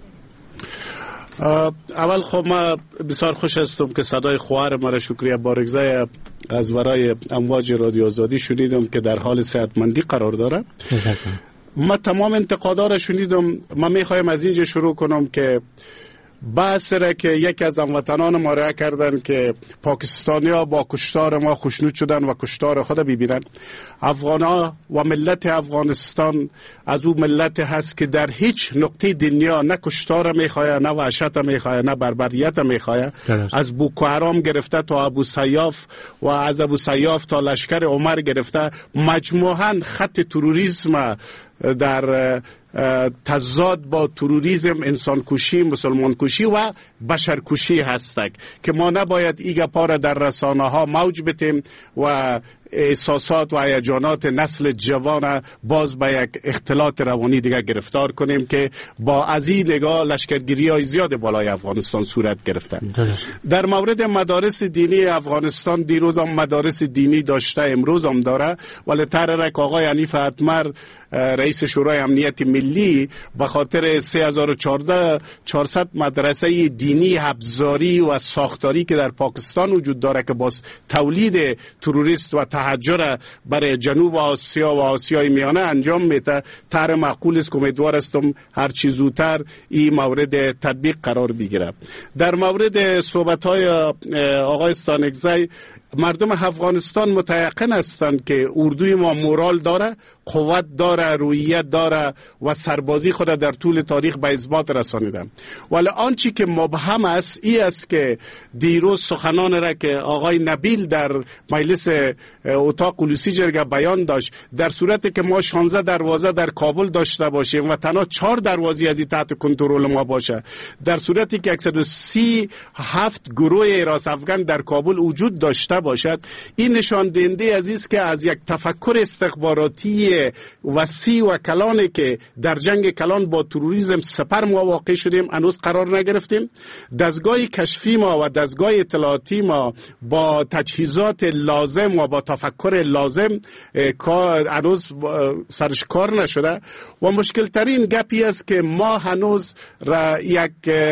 اول خب ما بسیار خوش هستم که صدای خواهر مرا شکریه بارگزای از ورای امواج رادیو آزادی شنیدم که در حال صحتمندی قرار داره. ما تمام انتقادا را شنیدم. ما میخوایم از اینجا شروع کنم که بحث را که یکی از هموطنان ما را کردن که پاکستانی ها با کشتار ما خوشنود شدن و کشتار خود ببینن. افغان ها و ملت افغانستان از او ملت هست که در هیچ نقطه دنیا نه کشتار میخواه، نه وحشت میخواه، نه بربریت میخواه. از بوکو حرام گرفته تا ابو سیاف و از ابو سیاف تا لشکر عمر گرفته مجموعاً خط تروریسم در تضاد با تروریسم، انسان کشی، مسلمان کشی و بشر کشی هستند که ما نباید ایگا پارا در رسانه ها موج بتیم و احساسات و هیجانات نسل جوان باز به یک اختلاط روانی دیگه گرفتار کنیم که با از این نگاه لشکرگیری های زیاد بالای افغانستان صورت گرفتن. در مورد مدارس دینی افغانستان دیروز هم مدارس دینی داشته، امروز هم داره، ولی تحریک آقای حنیف اتمر رئیس شورای امنیت ملی به خاطر 3400 مدرسه دینی ابزاری و ساختاری که در پاکستان وجود داره که باز تولید تروریست و تهجر برای جنوب آسیا و آسیای میانه انجام میده، طرح معقول است که امیدوار هستم هر چیز زودتر این مورد تطبیق قرار بگیره. در مورد صحبت های آقای استانکزی، مردم افغانستان متیقن هستند که اردوی ما مورال داره، قوت داره، روحیت داره و سربازی خود در طول تاریخ به اثبات رسانیده. ولی آنچه که مبهم است این است که دیروز سخنان را که آقای نبیل در مجلس اتاق کلوسی جرگه بیان داشت، در صورتی که ما 16 دروازه در کابل داشته باشیم و تنها 4 دروازه از این تحت کنترل ما باشه، در صورتی که 137 گروه حراس افغان در کابل وجود داشته باشد، این نشان دهنده عزیز که از یک تفکر استخباراتی وسیع و کلانی که در جنگ کلان با تروریسم سپر ما واقع شدیم هنوز قرار نگرفتیم. دستگاه کشفی ما و دستگاه اطلاعاتی ما با تجهیزات لازم و با تفکر لازم هنوز سرش کار نشده و مشکل ترین گپی است که ما هنوز یک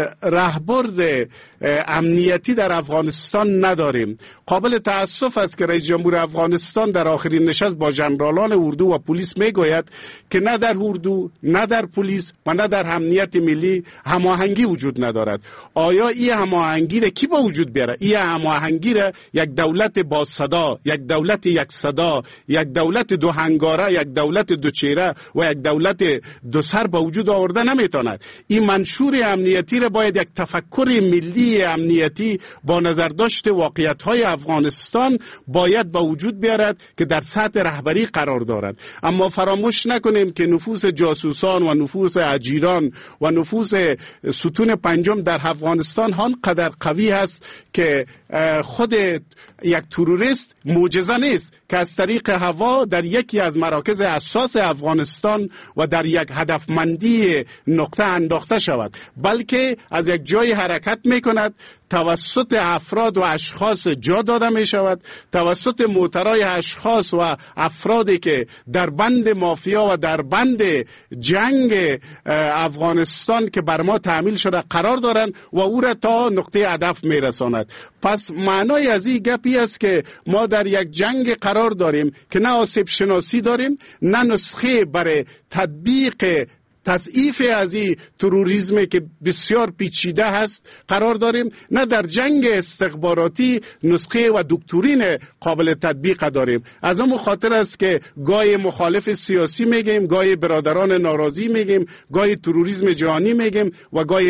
رهبرد امنیتی در افغانستان نداریم. قابل تأسف است که رئیس جمهور افغانستان در آخرین نشست با ژنرالان اردو و پلیس میگوید که نه در اردو، نه در پلیس و نه در امنیت ملی هماهنگی وجود ندارد. آیا این هماهنگی را کی با وجود بیاره؟ این هماهنگی را یک دولت با صدا، یک دولت یک صدا، یک دولت دو هنگاره، یک دولت دو چهره و یک دولت دو سر با وجود آورده نمیتواند. این منشور امنیتی را باید یک تفکر ملی امنیتی با نظر داشت واقعیت‌های افغانستان باید با وجود بیارد که در سطح رهبری قرار دارد. اما فراموش نکنیم که نفوذ جاسوسان و نفوذ اجیران و نفوذ ستون پنجم در افغانستان آنقدر قوی است که خود یک تروریست معجزه نیست که از طریق هوا در یکی از مراکز اساس افغانستان و در یک هدفمندی نقطه انداخته شود، بلکه از یک جای حرکت میکند، توسط افراد و اشخاص جا داده می شود، توسط موترهای اشخاص و افرادی که در بند مافیا و در بند جنگ افغانستان که بر ما تحمیل شده قرار دارند و او را تا نقطه هدف می رساند. پس معنای از این گپی است که ما در یک جنگ قرار داریم که نه آسیب شناسی داریم، نه نسخه برای تطبیق تضعیف از این تروریسم که بسیار پیچیده هست قرار داریم، نه در جنگ استخباراتی نسخه و دکترین قابل تطبیق داریم. از اون خاطر است که گاهی مخالف سیاسی میگیم، گاهی برادران ناراضی میگیم، گاهی تروریسم جهانی میگیم و گاهی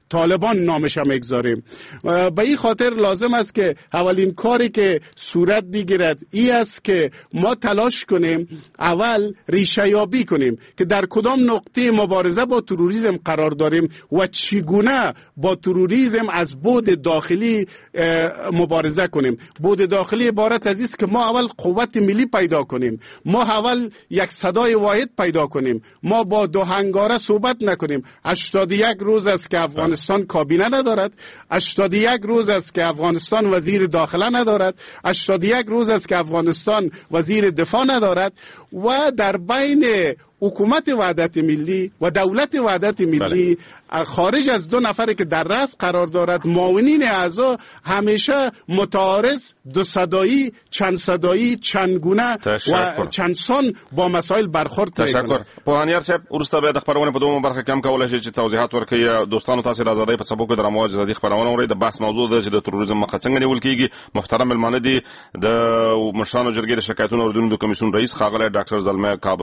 طالبان نامش میگذاریم. به این خاطر لازم است که اولین کاری که صورت بگیرد این است که ما تلاش کنیم اول ریشه یابی کنیم که در کدام نقطه مبارزه با تروریسم قرار داریم و چگونه با تروریسم از بعد داخلی مبارزه کنیم. بعد داخلی عبارت از است که ما اول قوت ملی پیدا کنیم، ما اول یک صدای واحد پیدا کنیم، ما با دو هنگاره صحبت نکنیم. 81 روز است که افغانستان کابینه ندارد، 81 روز است که افغانستان وزیر داخله ندارد، 81 روز است که افغانستان وزیر دفاع ندارد و در بین حکومت وحدت ملی و دولت وحدت ملی خارج از 2 نفر که در رأس قرار دارد معاونین اعضا همیشه متعارض، دو صدایی، چند صدایی، چند گونه و چند سان با مسائل برخورد تشکر. پوهانیار صاحب ورسته به د خبرونه په دومره برخه کې هم کولای شي چې توضیحات ورکړي دوستانو. تاسو د ازادۍ په سبب د رموج ازادي خبرونه اورئ. د بحث موضوع ده چې د تروریزم مخه څنګه نیول کیږي. محترم ملمانه دي د مشرانو جرګې د شکایتونو اردن د کمیسیون رئیس ښاغلی ډاکټر زلمه کابل